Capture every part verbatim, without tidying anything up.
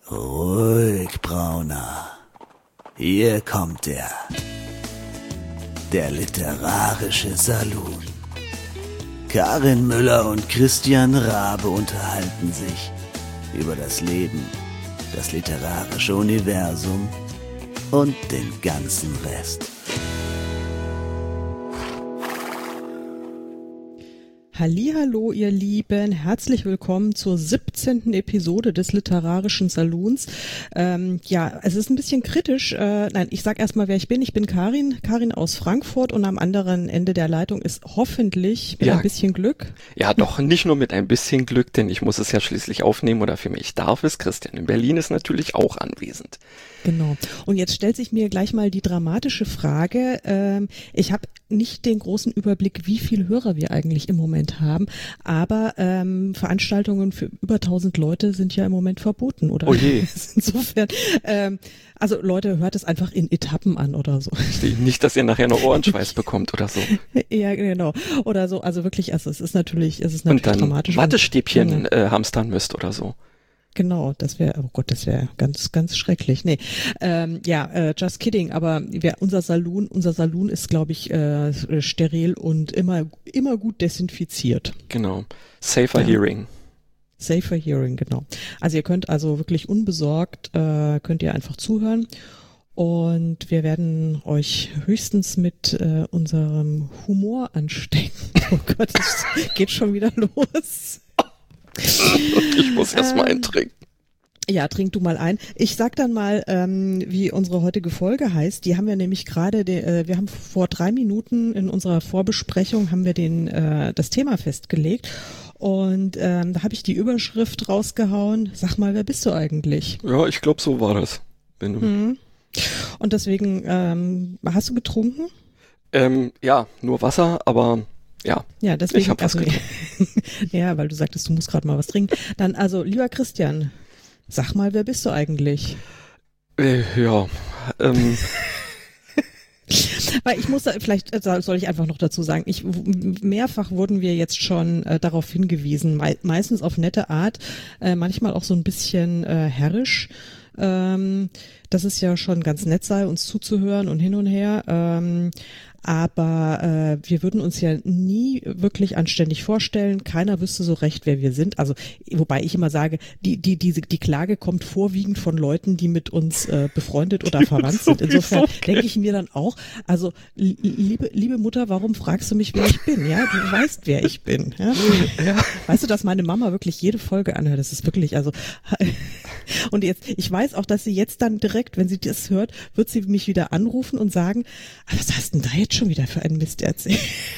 Ruhig, Brauner. Hier kommt er. Der literarische Salon. Karin Müller und Christian Rabe unterhalten sich über das Leben, das literarische Universum und den ganzen Rest. Hallihallo, ihr Lieben, herzlich willkommen zur siebzehnten Episode des Literarischen Salons. Ähm, ja, es ist ein bisschen kritisch. Äh, nein, ich sag erstmal, wer ich bin. Ich bin Karin, Karin aus Frankfurt und am anderen Ende der Leitung ist hoffentlich mit ja. ein bisschen Glück. Ja, doch, nicht nur mit ein bisschen Glück, denn ich muss es ja schließlich aufnehmen oder für mich darf es. Christian in Berlin ist natürlich auch anwesend. Genau. Und jetzt stellt sich mir gleich mal die dramatische Frage. Ähm, ich habe nicht den großen Überblick, wie viele Hörer wir eigentlich im Moment haben, aber ähm, Veranstaltungen für über tausend Leute sind ja im Moment verboten, oder? Oh je. Insofern, ähm, also Leute, hört es einfach in Etappen an oder so. Nicht, dass ihr nachher noch Ohrenschweiß bekommt oder so. Ja, genau. Oder so, also wirklich, also es ist natürlich, es ist natürlich und dann dramatisch. Wattestäbchen und, äh, hamstern müsst oder so. Genau, das wäre, oh Gott, das wäre ganz, ganz schrecklich. Nee, ähm, ja, äh, just kidding, aber wir, unser Saloon, unser Saloon ist, glaube ich, äh, steril und immer, immer gut desinfiziert. Genau. Safer Ja. Hearing. Safer Hearing, genau. Also ihr könnt also wirklich unbesorgt, äh, könnt ihr einfach zuhören und wir werden euch höchstens mit äh, unserem Humor anstecken. Oh Gott, es geht schon wieder los. Ich muss erst mal Ähm, eintrinken. Ja, trink du mal ein. Ich sag dann mal, ähm, wie unsere heutige Folge heißt. Die haben wir nämlich gerade, de, äh, wir haben vor drei Minuten in unserer Vorbesprechung haben wir den äh, das Thema festgelegt und ähm, da habe ich die Überschrift rausgehauen. Sag mal, wer bist du eigentlich? Ja, ich glaube, so war das. Wenn du Mhm. Und deswegen, ähm, hast du getrunken? ähm, ja, nur Wasser, aber ja. Ja, deswegen. Ich hab was also, ja, weil du sagtest, du musst gerade mal was trinken. Dann, also, lieber Christian, sag mal, wer bist du eigentlich? Äh, ja, ähm, Weil ich muss, da, vielleicht äh, soll ich einfach noch dazu sagen, ich mehrfach wurden wir jetzt schon äh, darauf hingewiesen, me meistens auf nette Art, äh, manchmal auch so ein bisschen äh, herrisch, ähm, dass es ja schon ganz nett sei, uns zuzuhören und hin und her. Ähm, aber äh, wir würden uns ja nie wirklich anständig vorstellen. Keiner wüsste so recht, wer wir sind. Also wobei ich immer sage, die die diese die Klage kommt vorwiegend von Leuten, die mit uns äh, befreundet oder verwandt sind. Insofern denke ich mir dann auch, also li- liebe liebe Mutter, warum fragst du mich, wer ich bin? Ja, du weißt, wer ich bin. Ja? ja. Weißt du, dass meine Mama wirklich jede Folge anhört? Das ist wirklich, also und jetzt, ich weiß auch, dass sie jetzt dann direkt, wenn sie das hört, wird sie mich wieder anrufen und sagen, ah, was hast denn da jetzt schon wieder für einen Mist erzählt?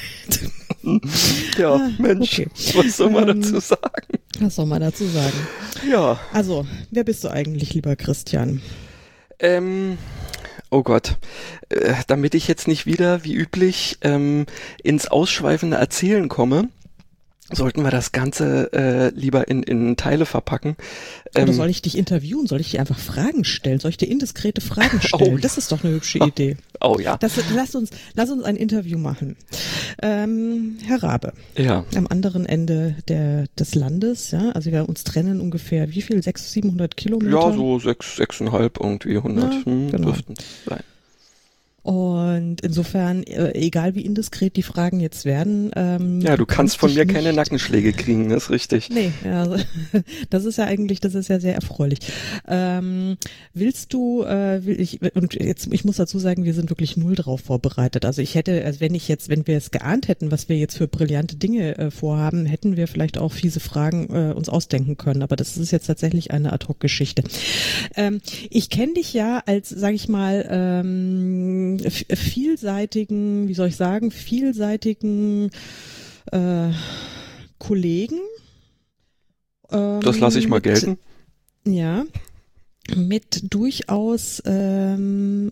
Ja, Ah, Mensch, okay. was soll man Ähm, dazu sagen? Was soll man dazu sagen? Ja, Also, wer bist du eigentlich, lieber Christian? ähm, oh Gott, äh, damit ich jetzt nicht wieder, wie üblich, ähm, ins ausschweifende Erzählen komme, sollten wir das Ganze äh, lieber in, in Teile verpacken. Oder Ähm, soll ich dich interviewen? Soll ich dir einfach Fragen stellen? Soll ich dir indiskrete Fragen stellen? Oh, das ist doch eine hübsche Idee. oh ja, Das, lass uns, lass uns ein Interview machen. Ähm, Herr Rabe, ja, am anderen Ende der, des Landes, ja, also wir uns trennen ungefähr, wie viel? sechshundert, siebenhundert Kilometer? ja, so sechs, sechseinhalb irgendwie, hundert, Ja, hm, genau. dürften sein. Und insofern, äh, egal wie indiskret die Fragen jetzt werden. Ähm, Ja, du kannst von dich mir keine nicht- Nackenschläge kriegen, das ist richtig. Nee, ja, also, das ist ja eigentlich, das ist ja sehr erfreulich. Ähm, willst du, äh, will ich, und jetzt, ich muss dazu sagen, wir sind wirklich null drauf vorbereitet. Also ich hätte, also wenn ich jetzt, wenn wir es geahnt hätten, was wir jetzt für brillante Dinge äh, vorhaben, hätten wir vielleicht auch fiese Fragen äh, uns ausdenken können. Aber das ist jetzt tatsächlich eine Ad-Hoc-Geschichte. Ähm, ich kenne dich ja als, sage ich mal, ähm, f- vielseitigen, wie soll ich sagen, vielseitigen äh, Kollegen. Ähm, Das lasse ich mal mit, gelten. Ja, mit durchaus ähm,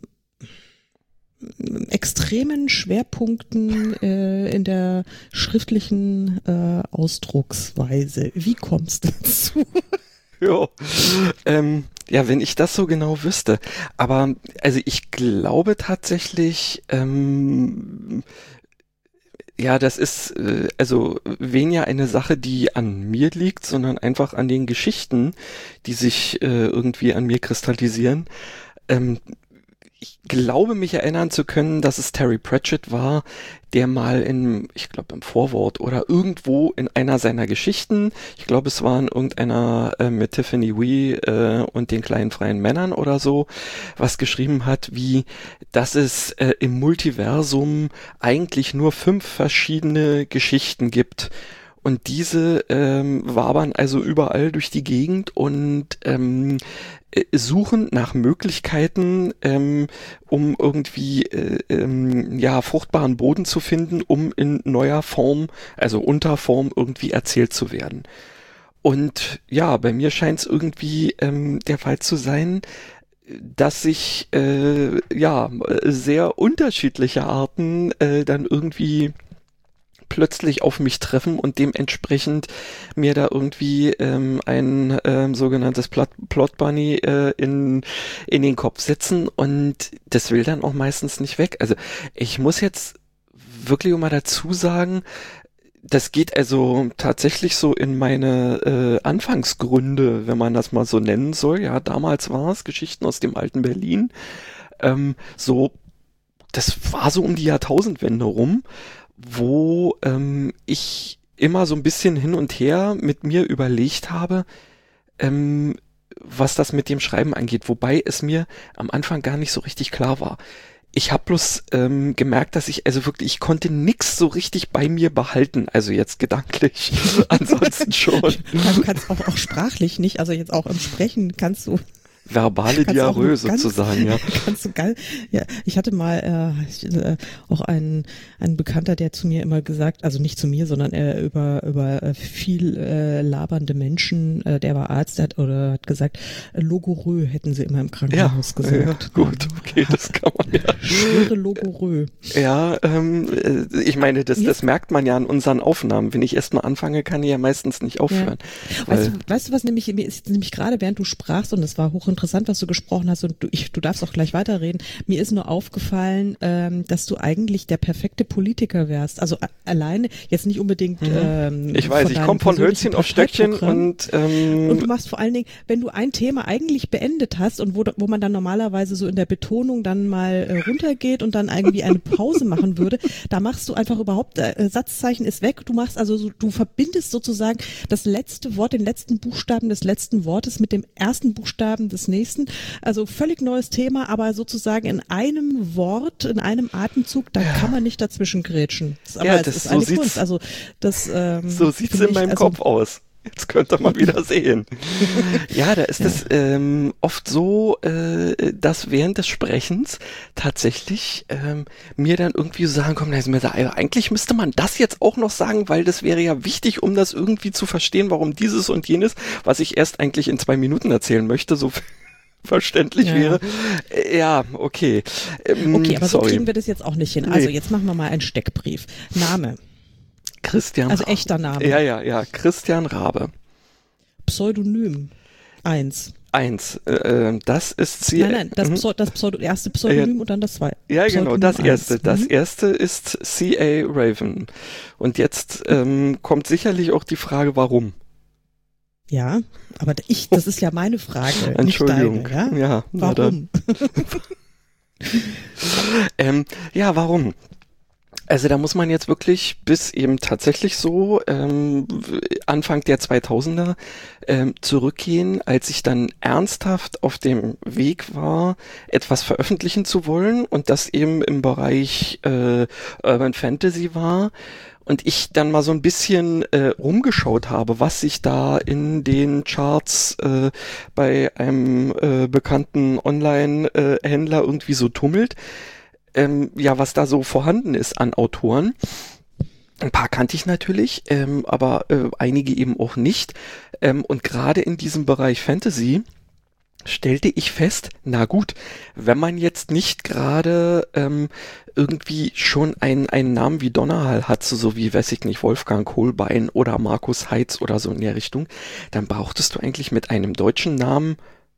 extremen Schwerpunkten äh, in der schriftlichen äh, Ausdrucksweise. Wie kommst du dazu? Ja. Ähm, ja, wenn ich das so genau wüsste. Aber also ich glaube tatsächlich, ähm, Ja, das ist äh, also weniger eine Sache, die an mir liegt, sondern einfach an den Geschichten, die sich äh, irgendwie an mir kristallisieren. Ähm, ich glaube, mich erinnern zu können, dass es Terry Pratchett war, der mal in, ich glaube im Vorwort oder irgendwo in einer seiner Geschichten, ich glaube es war in irgendeiner äh, mit Tiffany Wee äh, und den kleinen freien Männern oder so, was geschrieben hat, wie, dass es äh, im Multiversum eigentlich nur fünf verschiedene Geschichten gibt. Und diese ähm, wabern also überall durch die Gegend und ähm, suchen nach Möglichkeiten, ähm, um irgendwie äh, ähm, ja fruchtbaren Boden zu finden, um in neuer Form, also Unterform irgendwie erzählt zu werden. Und ja, bei mir scheint es irgendwie ähm, der Fall zu sein, dass sich äh, ja sehr unterschiedliche Arten äh, dann irgendwie plötzlich auf mich treffen und dementsprechend mir da irgendwie ähm, ein ähm, sogenanntes Plot, Plot Bunny äh, in in den Kopf setzen und das will dann auch meistens nicht weg. Also ich muss jetzt wirklich mal dazu sagen, das geht also tatsächlich so in meine äh, Anfangsgründe, wenn man das mal so nennen soll. Ja, damals war es Geschichten aus dem alten Berlin. Ähm, so, das war so um die Jahrtausendwende rum, wo ähm, ich immer so ein bisschen hin und her mit mir überlegt habe, ähm, was das mit dem Schreiben angeht, wobei es mir am Anfang gar nicht so richtig klar war. Ich habe bloß ähm, gemerkt, dass ich also wirklich, ich konnte nix so richtig bei mir behalten, also jetzt gedanklich, ansonsten schon. Du kannst auch, auch sprachlich nicht, also jetzt auch im Sprechen kannst du verbale Diarrhoe sozusagen, ja. Ganz so geil. Ja, ich hatte mal äh, ich, äh, auch einen einen Bekannter, der zu mir immer gesagt, also nicht zu mir, sondern äh, über über äh, viel äh, labernde Menschen, äh, der war Arzt, der hat oder hat gesagt, äh, Logorö hätten sie immer im Krankenhaus ja, gesagt. Ja, gut, okay, das kann man ja. Schwere Logorö. Ja, ähm, äh, ich meine, das ja. das merkt man ja an unseren Aufnahmen. Wenn ich erstmal anfange, kann ich ja meistens nicht aufhören. Ja. Weißt du, weißt du, was nämlich mir ist nämlich gerade während du sprachst und es war hochinteressant, was du gesprochen hast und du, ich, du darfst auch gleich weiterreden. Mir ist nur aufgefallen, ähm, dass du eigentlich der perfekte Politiker wärst. Also a- alleine, jetzt nicht unbedingt. Mhm. Ähm, ich weiß, ich komme von Hölzchen auf Stöckchen und ähm, und du machst vor allen Dingen, wenn du ein Thema eigentlich beendet hast und wo, wo man dann normalerweise so in der Betonung dann mal äh, runtergeht und dann irgendwie eine Pause machen würde, da machst du einfach überhaupt, äh, Satzzeichen ist weg. Du machst also, so, du verbindest sozusagen das letzte Wort, den letzten Buchstaben des letzten Wortes mit dem ersten Buchstaben des nächsten. Also völlig neues Thema, aber sozusagen in einem Wort, in einem Atemzug, da ja. kann man nicht dazwischen grätschen. Das, aber ja, es das ist so eine sieht's, Kunst. Also das, ähm, so sieht's in ich, meinem also, Kopf aus. Jetzt könnt ihr mal wieder sehen. Ja, da ist ja. das ähm, oft so, äh, dass während des Sprechens tatsächlich ähm, mir dann irgendwie so sagen, komm, eigentlich müsste man das jetzt auch noch sagen, weil das wäre ja wichtig, um das irgendwie zu verstehen, warum dieses und jenes, was ich erst eigentlich in zwei Minuten erzählen möchte, so verständlich ja. wäre. Ja, okay. Ähm, okay, aber sorry. so kriegen wir das jetzt auch nicht hin. Also jetzt machen wir mal einen Steckbrief. Name. Christian Also Rabe. echter Name. Ja, ja, ja. Christian Rabe. Pseudonym. Eins. Eins. Äh, das ist C. Nein, nein, das, mhm. Pseudo, das Pseudo, erste Pseudonym äh, und dann das zweite. Ja, Pseudonym genau, das erste. eins. Das mhm. erste ist C A. Raven. Und jetzt ähm, kommt sicherlich auch die Frage, warum. Ja, aber ich, das ist ja meine Frage, Entschuldigung. nicht deine, ja? Ja, warum? ähm, ja, warum? Also da muss man jetzt wirklich bis eben tatsächlich so ähm, Anfang der zweitausender ähm, zurückgehen, als ich dann ernsthaft auf dem Weg war, etwas veröffentlichen zu wollen und das eben im Bereich äh, Urban Fantasy war. Und ich dann mal so ein bisschen äh, rumgeschaut habe, was sich da in den Charts äh, bei einem äh, bekannten Online-Händler äh, irgendwie so tummelt. Ähm, ja, was da so vorhanden ist an Autoren. Ein paar kannte ich natürlich, ähm, aber äh, einige eben auch nicht. Ähm, und gerade in diesem Bereich Fantasy stellte ich fest, na gut, wenn man jetzt nicht gerade ähm, irgendwie schon einen, einen Namen wie Donnerhall hat, so wie, weiß ich nicht, Wolfgang Holbein oder Markus Heitz oder so in der Richtung, dann brauchtest du eigentlich mit einem deutschen Namen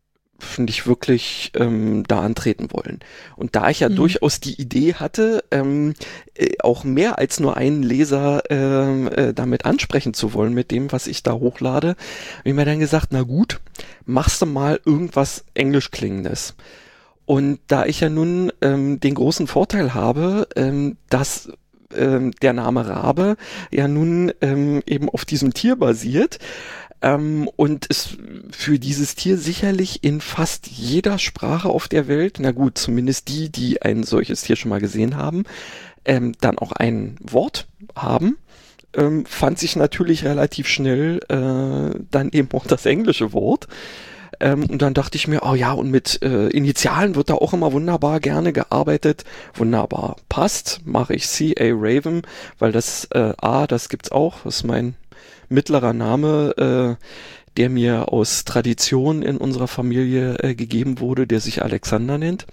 nicht wirklich ähm, da antreten wollen. Und da ich ja mhm. durchaus die Idee hatte, ähm, äh, auch mehr als nur einen Leser äh, äh, damit ansprechen zu wollen mit dem, was ich da hochlade, habe ich mir dann gesagt, na gut, machst du mal irgendwas Englisch klingendes. Und da ich ja nun ähm, den großen Vorteil habe, ähm, dass ähm, der Name Rabe ja nun ähm, eben auf diesem Tier basiert, Ähm, und es für dieses Tier sicherlich in fast jeder Sprache auf der Welt, na gut, zumindest die, die ein solches Tier schon mal gesehen haben, ähm, dann auch ein Wort haben, ähm, fand sich natürlich relativ schnell äh, dann eben auch das englische Wort. Ähm, und dann dachte ich mir, oh ja, und mit äh, Initialen wird da auch immer wunderbar gerne gearbeitet. Wunderbar, passt, mache ich C A Raven, weil das äh, A, das gibt's auch, das ist mein mittlerer Name, äh, der mir aus Tradition in unserer Familie äh, gegeben wurde, der sich Alexander nennt.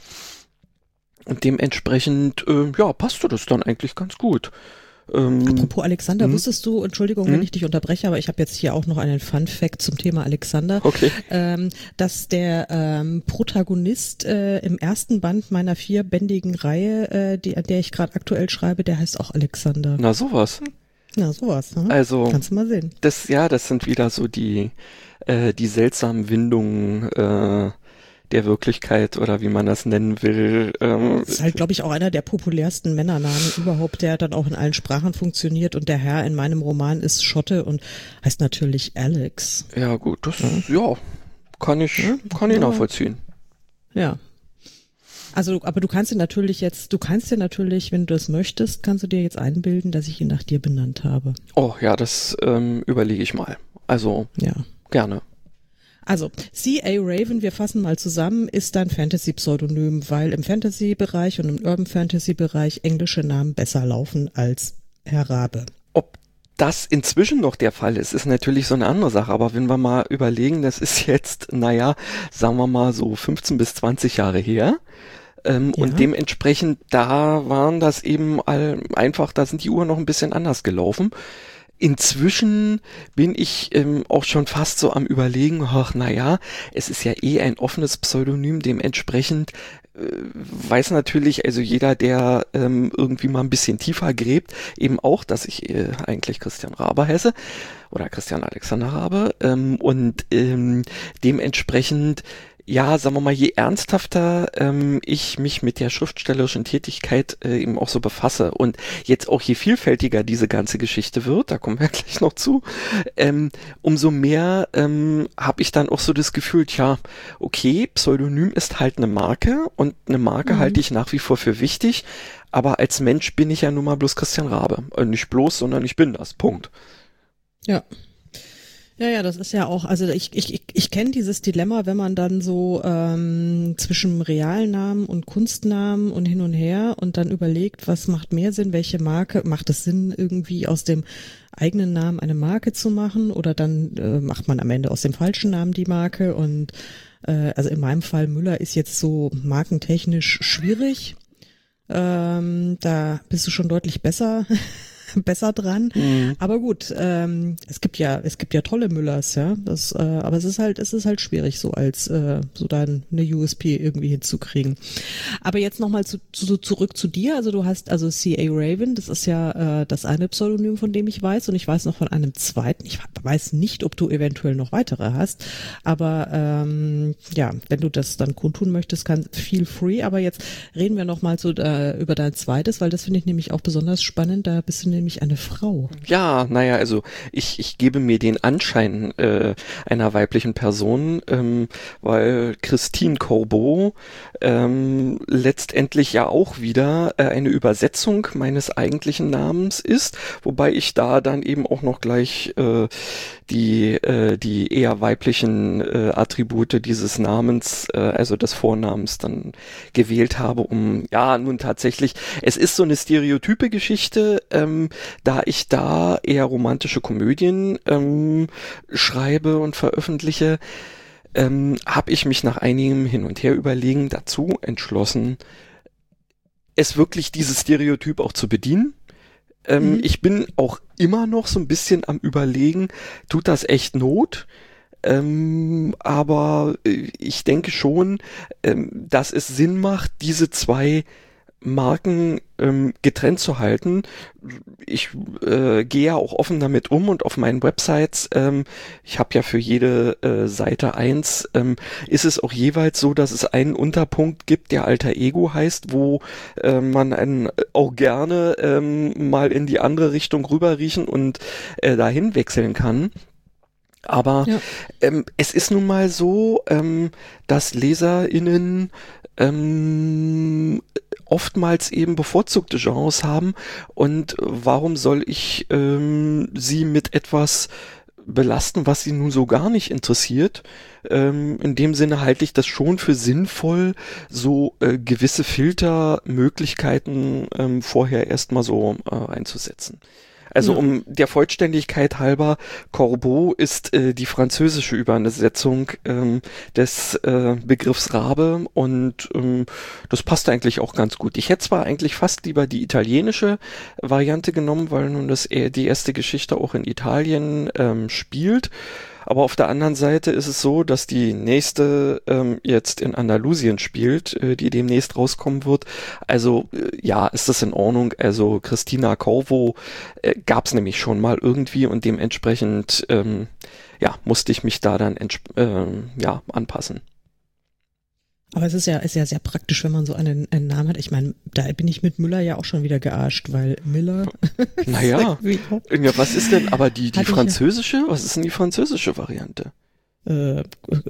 Und dementsprechend, äh, ja, passte das dann eigentlich ganz gut. Ähm, Apropos Alexander, mh? wusstest du, Entschuldigung, mh? wenn ich dich unterbreche, aber ich habe jetzt hier auch noch einen Fun-Fact zum Thema Alexander, okay. ähm, dass der ähm, Protagonist äh, im ersten Band meiner vierbändigen Reihe, äh, die, an der ich gerade aktuell schreibe, der heißt auch Alexander. Na sowas. Ja, sowas. Ne? Also, kannst du mal sehen. Das, ja, das sind wieder so die, äh, die seltsamen Windungen äh, der Wirklichkeit oder wie man das nennen will. Ähm, das ist halt, glaube ich, auch einer der populärsten Männernamen überhaupt, der dann auch in allen Sprachen funktioniert. Und der Herr in meinem Roman ist Schotte und heißt natürlich Alex. Ja, gut, das, ja, ja kann ich, ja? kann ich ja. nachvollziehen. Ja. Also, aber du kannst dir natürlich jetzt, du kannst dir natürlich, wenn du das möchtest, kannst du dir jetzt einbilden, dass ich ihn nach dir benannt habe. Oh ja, das ähm, überlege ich mal. Also, ja. gerne. Also, C A Raven, wir fassen mal zusammen, ist dein Fantasy-Pseudonym, weil im Fantasy-Bereich und im Urban-Fantasy-Bereich englische Namen besser laufen als Herr Rabe. Ob das inzwischen noch der Fall ist, ist natürlich so eine andere Sache. Aber wenn wir mal überlegen, das ist jetzt, naja, sagen wir mal so fünfzehn bis zwanzig Jahre her. Ähm, ja. Und dementsprechend, da waren das eben all, einfach, da sind die Uhren noch ein bisschen anders gelaufen. Inzwischen bin ich ähm, auch schon fast so am Überlegen, ach naja, es ist ja eh ein offenes Pseudonym, dementsprechend äh, weiß natürlich, also jeder, der ähm, irgendwie mal ein bisschen tiefer gräbt, eben auch, dass ich äh, eigentlich Christian Rabe heiße oder Christian Alexander Rabe ähm, und ähm, dementsprechend ja, sagen wir mal, je ernsthafter ähm, ich mich mit der schriftstellerischen Tätigkeit äh, eben auch so befasse und jetzt auch je vielfältiger diese ganze Geschichte wird, da kommen wir gleich noch zu, ähm, umso mehr ähm, habe ich dann auch so das Gefühl, tja, okay, Pseudonym ist halt eine Marke und eine Marke mhm. halte ich nach wie vor für wichtig, aber als Mensch bin ich ja nun mal bloß Christian Rabe. Äh, nicht bloß, sondern ich bin das, Punkt. Ja. Ja, ja, das ist ja auch, also ich ich ich, ich kenne dieses Dilemma, wenn man dann so ähm, zwischen Realnamen und Kunstnamen und hin und her und dann überlegt, was macht mehr Sinn, welche Marke, macht es Sinn, irgendwie aus dem eigenen Namen eine Marke zu machen oder dann äh, macht man am Ende aus dem falschen Namen die Marke und äh, also in meinem Fall Müller ist jetzt so markentechnisch schwierig, ähm, da bist du schon deutlich besser besser dran. Mhm. Aber gut, ähm, es gibt ja, es gibt ja tolle Müllers, ja. Das, äh, aber es ist halt, es ist halt schwierig, so als äh, so dann eine U S P irgendwie hinzukriegen. Aber jetzt nochmal zu, zu, zurück zu dir. Also du hast also C A Raven, das ist ja äh, das eine Pseudonym, von dem ich weiß, und ich weiß noch von einem zweiten. Ich weiß nicht, ob du eventuell noch weitere hast. Aber ähm, ja, wenn du das dann kundtun möchtest, kann feel free. Aber jetzt reden wir nochmal so äh, über dein zweites, weil das finde ich nämlich auch besonders spannend. Da bist du nämlich eine Frau. Ja, naja, also ich, ich gebe mir den Anschein äh, einer weiblichen Person, ähm, weil Christine Corbeau ähm, letztendlich ja auch wieder äh, eine Übersetzung meines eigentlichen Namens ist, wobei ich da dann eben auch noch gleich äh, die äh, die eher weiblichen äh, Attribute dieses Namens, äh, also des Vornamens dann gewählt habe, um, ja, nun tatsächlich, es ist so eine stereotype Geschichte, ähm, da ich da eher romantische Komödien ähm, schreibe und veröffentliche, ähm, habe ich mich nach einigem Hin- und Her-Überlegen dazu entschlossen, es wirklich dieses Stereotyp auch zu bedienen. Ähm, mhm. Ich bin auch immer noch so ein bisschen am Überlegen, tut das echt Not? Ähm, aber ich denke schon, ähm, dass es Sinn macht, diese zwei Marken ähm, getrennt zu halten. Ich äh, gehe ja auch offen damit um und auf meinen Websites, ähm, ich habe ja für jede äh, Seite eins, ähm, ist es auch jeweils so, dass es einen Unterpunkt gibt, der Alter Ego heißt, wo äh, man einen auch gerne ähm, mal in die andere Richtung rüberriechen und äh, dahin wechseln kann. Aber ja. ähm, es ist nun mal so, ähm, dass LeserInnen ähm, oftmals eben bevorzugte Genres haben und warum soll ich ähm, sie mit etwas belasten, was sie nun so gar nicht interessiert? Ähm, in dem Sinne halte ich das schon für sinnvoll, so äh, gewisse Filtermöglichkeiten ähm, vorher erstmal so äh, einzusetzen. Also ja. um der Vollständigkeit halber, Corbeau ist äh, die französische Übersetzung ähm, des äh, Begriffs Rabe und ähm, das passt eigentlich auch ganz gut. Ich hätte zwar eigentlich fast lieber die italienische Variante genommen, weil nun das äh, die erste Geschichte auch in Italien ähm, spielt. Aber auf der anderen Seite ist es so, dass die nächste ähm, jetzt in Andalusien spielt, äh, die demnächst rauskommen wird. Also äh, ja, ist das in Ordnung. Also Cristina Corvo äh, gab es nämlich schon mal irgendwie und dementsprechend ähm, ja musste ich mich da dann entsp- äh, ja anpassen. Aber es ist ja, ist ja sehr praktisch, wenn man so einen, einen Namen hat. Ich meine, da bin ich mit Müller ja auch schon wieder gearscht, weil Miller. Naja, ja, was ist denn aber die, die französische? Ja. Was ist denn die französische Variante? Äh, äh,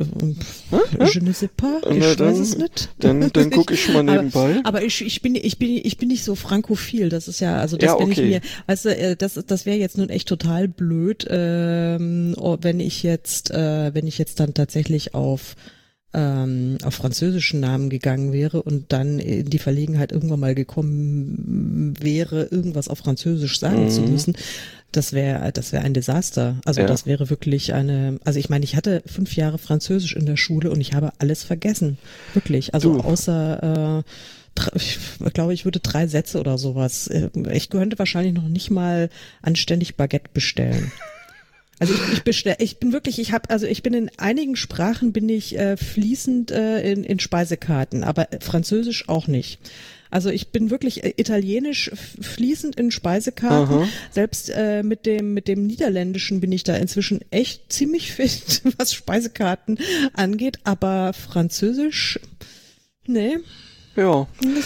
äh, je ne sais pas, ich Na, dann, weiß es nicht. Dann, dann gucke ich mal nebenbei. Aber, aber ich, ich bin, ich bin, ich bin nicht so frankophil. Das ist ja, also das, ja, okay. wenn ich mir, weißt du, das, das wäre jetzt nun echt total blöd, ähm, wenn ich jetzt, äh, wenn ich jetzt dann tatsächlich auf ähm, auf französischen Namen gegangen wäre und dann in die Verlegenheit irgendwann mal gekommen wäre, irgendwas auf Französisch sagen mhm. zu müssen. Das wäre, das wäre ein Desaster. Also ja. das wäre wirklich eine, also ich meine, ich hatte fünf Jahre Französisch in der Schule und ich habe alles vergessen. Wirklich. Also du. außer, äh, ich glaube, ich würde drei Sätze oder sowas. Ich könnte wahrscheinlich noch nicht mal anständig Baguette bestellen. Also ich, ich bestell, ich bin wirklich, ich habe, also ich bin in einigen Sprachen bin ich äh, fließend äh, in, in Speisekarten, aber Französisch auch nicht. Also ich bin wirklich äh, Italienisch fließend in Speisekarten. Aha. Selbst äh, mit dem mit dem Niederländischen bin ich da inzwischen echt ziemlich fit, was Speisekarten angeht. Aber Französisch, nee. Ja,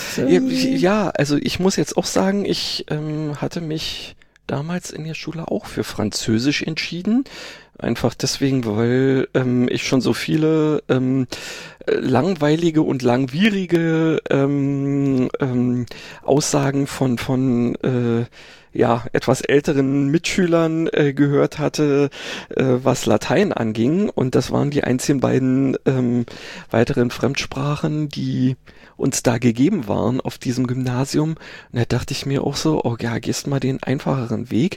ja, also ich muss jetzt auch sagen, ich ähm, hatte mich damals in der Schule auch für Französisch entschieden. Einfach deswegen, weil ähm, ich schon so viele ähm, langweilige und langwierige ähm, ähm, Aussagen von von äh, ja etwas älteren Mitschülern äh, gehört hatte, äh, was Latein anging. Und das waren die einzigen beiden ähm, weiteren Fremdsprachen, die uns da gegeben waren auf diesem Gymnasium. Und da dachte ich mir auch so, oh ja, gehst mal den einfacheren Weg.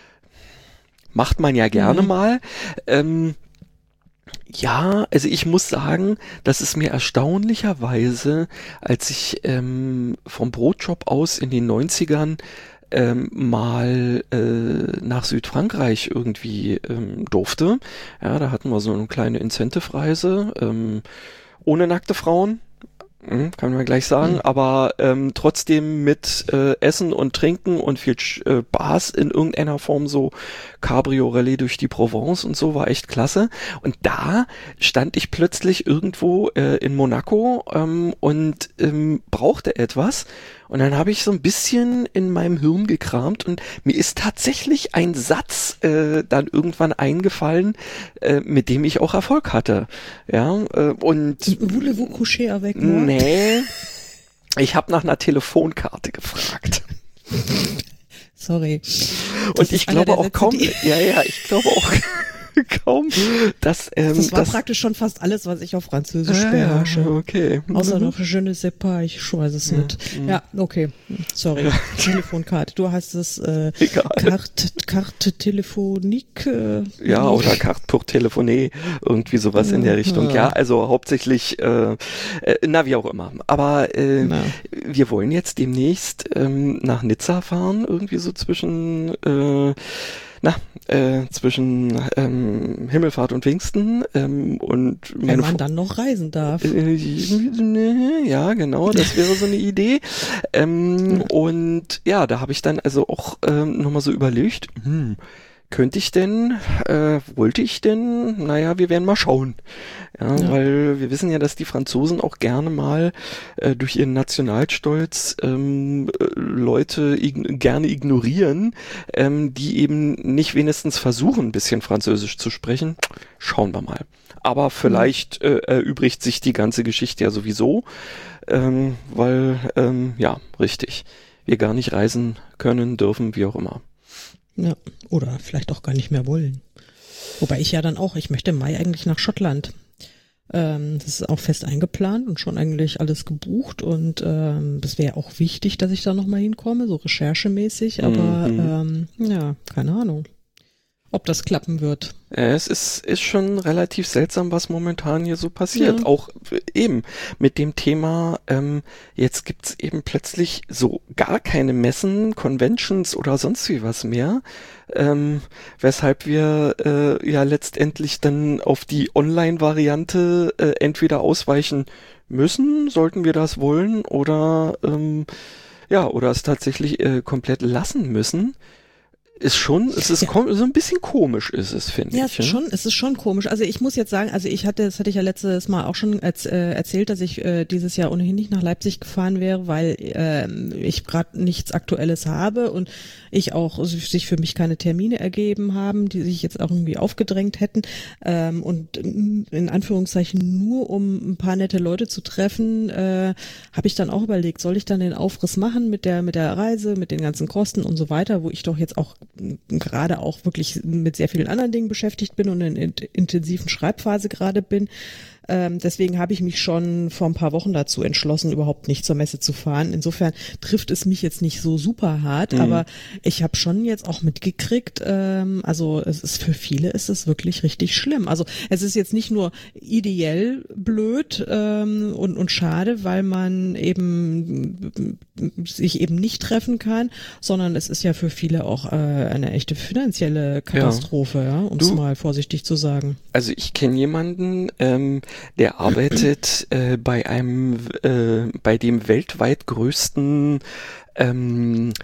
Macht man ja gerne mhm. mal. Ähm, ja, also ich muss sagen, dass es mir erstaunlicherweise, als ich ähm, vom Brotjob aus in den neunzigern ähm, mal äh, nach Südfrankreich irgendwie ähm, durfte, ja, da hatten wir so eine kleine Incentive-Reise, ähm, ohne nackte Frauen. Kann man gleich sagen, mhm. aber ähm, trotzdem mit äh, Essen und Trinken und viel äh, Spaß in irgendeiner Form, so Cabrio-Rallye durch die Provence und so, war echt klasse. Und da stand ich plötzlich irgendwo äh, in Monaco ähm, und ähm, brauchte etwas. Und dann habe ich so ein bisschen in meinem Hirn gekramt und mir ist tatsächlich ein Satz äh, dann irgendwann eingefallen, äh, mit dem ich auch Erfolg hatte. Ja, äh, und Voulez-vous coucher avec moi? Nee, ich habe nach einer Telefonkarte gefragt. Sorry. Und ich glaube auch kaum, ja, ja, ich glaube auch kaum, dass ähm, das war das, praktisch schon fast alles, was ich auf Französisch ah, beherrsche. Okay. Außer noch je ne sais pas, ich weiß es ja. nicht. Ja, okay. Sorry. Ja. Telefonkarte. Du hast es äh, Egal. Carte, Carte téléphonique. Äh, ja, oder Carte pour téléphoner, irgendwie sowas in der Richtung. Ja, ja also hauptsächlich, äh, äh, na wie auch immer. Aber äh, wir wollen jetzt demnächst ähm, nach Nizza fahren, irgendwie so zwischen äh, na, äh, zwischen ähm, Himmelfahrt und Pfingsten ähm, und Wenn meine man Fr- dann noch reisen darf. Äh, ja, genau, das wäre so eine Idee. Ähm, Ja. Und ja, da habe ich dann also auch ähm, nochmal so überlegt, hm, könnte ich denn, äh, wollte ich denn, naja, wir werden mal schauen. Ja, Ja. weil wir wissen ja, dass die Franzosen auch gerne mal äh, durch ihren Nationalstolz ähm, äh, Leute ign- gerne ignorieren, ähm, die eben nicht wenigstens versuchen, ein bisschen Französisch zu sprechen. Schauen wir mal. Aber vielleicht äh, erübrigt sich die ganze Geschichte ja sowieso, ähm, weil, ähm, ja, richtig, wir gar nicht reisen können, dürfen, wie auch immer. Ja, oder vielleicht auch gar nicht mehr wollen. Wobei ich ja dann auch, ich möchte im Mai eigentlich nach Schottland. Ähm, das ist auch fest eingeplant und schon eigentlich alles gebucht und ähm, das wäre auch wichtig, dass ich da nochmal hinkomme, so recherchemäßig, aber Mhm. ähm, ja, keine Ahnung, ob das klappen wird. Äh, Es ist, ist schon relativ seltsam, was momentan hier so passiert. Ja. Auch äh, eben mit dem Thema, ähm, jetzt gibt's eben plötzlich so gar keine Messen, Conventions oder sonst wie was mehr, ähm, weshalb wir äh, ja letztendlich dann auf die Online-Variante äh, entweder ausweichen müssen, sollten wir das wollen, oder ähm, ja, oder es tatsächlich äh, komplett lassen müssen. Ist schon, es ist Ja. kom- so ein bisschen komisch ist es, finde Ja, ich. es ist schon, es ist schon komisch. Also ich muss jetzt sagen, also ich hatte, das hatte ich ja letztes Mal auch schon erz, äh, erzählt, dass ich äh, dieses Jahr ohnehin nicht nach Leipzig gefahren wäre, weil ähm, ich gerade nichts Aktuelles habe und ich auch also sich für mich keine Termine ergeben haben, die sich jetzt auch irgendwie aufgedrängt hätten ähm, und in Anführungszeichen nur um ein paar nette Leute zu treffen, äh, habe ich dann auch überlegt, soll ich dann den Aufriss machen mit der mit der Reise, mit den ganzen Kosten und so weiter, wo ich doch jetzt auch gerade auch wirklich mit sehr vielen anderen Dingen beschäftigt bin und in in intensiven Schreibphase gerade bin. Ähm, deswegen habe ich mich schon vor ein paar Wochen dazu entschlossen, überhaupt nicht zur Messe zu fahren. Insofern trifft es mich jetzt nicht so super hart, Mhm. aber ich habe schon jetzt auch mitgekriegt, ähm, also es ist für viele ist es wirklich richtig schlimm. Also es ist jetzt nicht nur ideell blöd ähm, und, und schade, weil man eben sich eben nicht treffen kann, sondern es ist ja für viele auch äh, eine echte finanzielle Katastrophe, ja, um es Du- mal vorsichtig zu sagen. Also ich kenne jemanden, ähm, der arbeitet äh, bei einem, äh, bei dem weltweit größten ähm,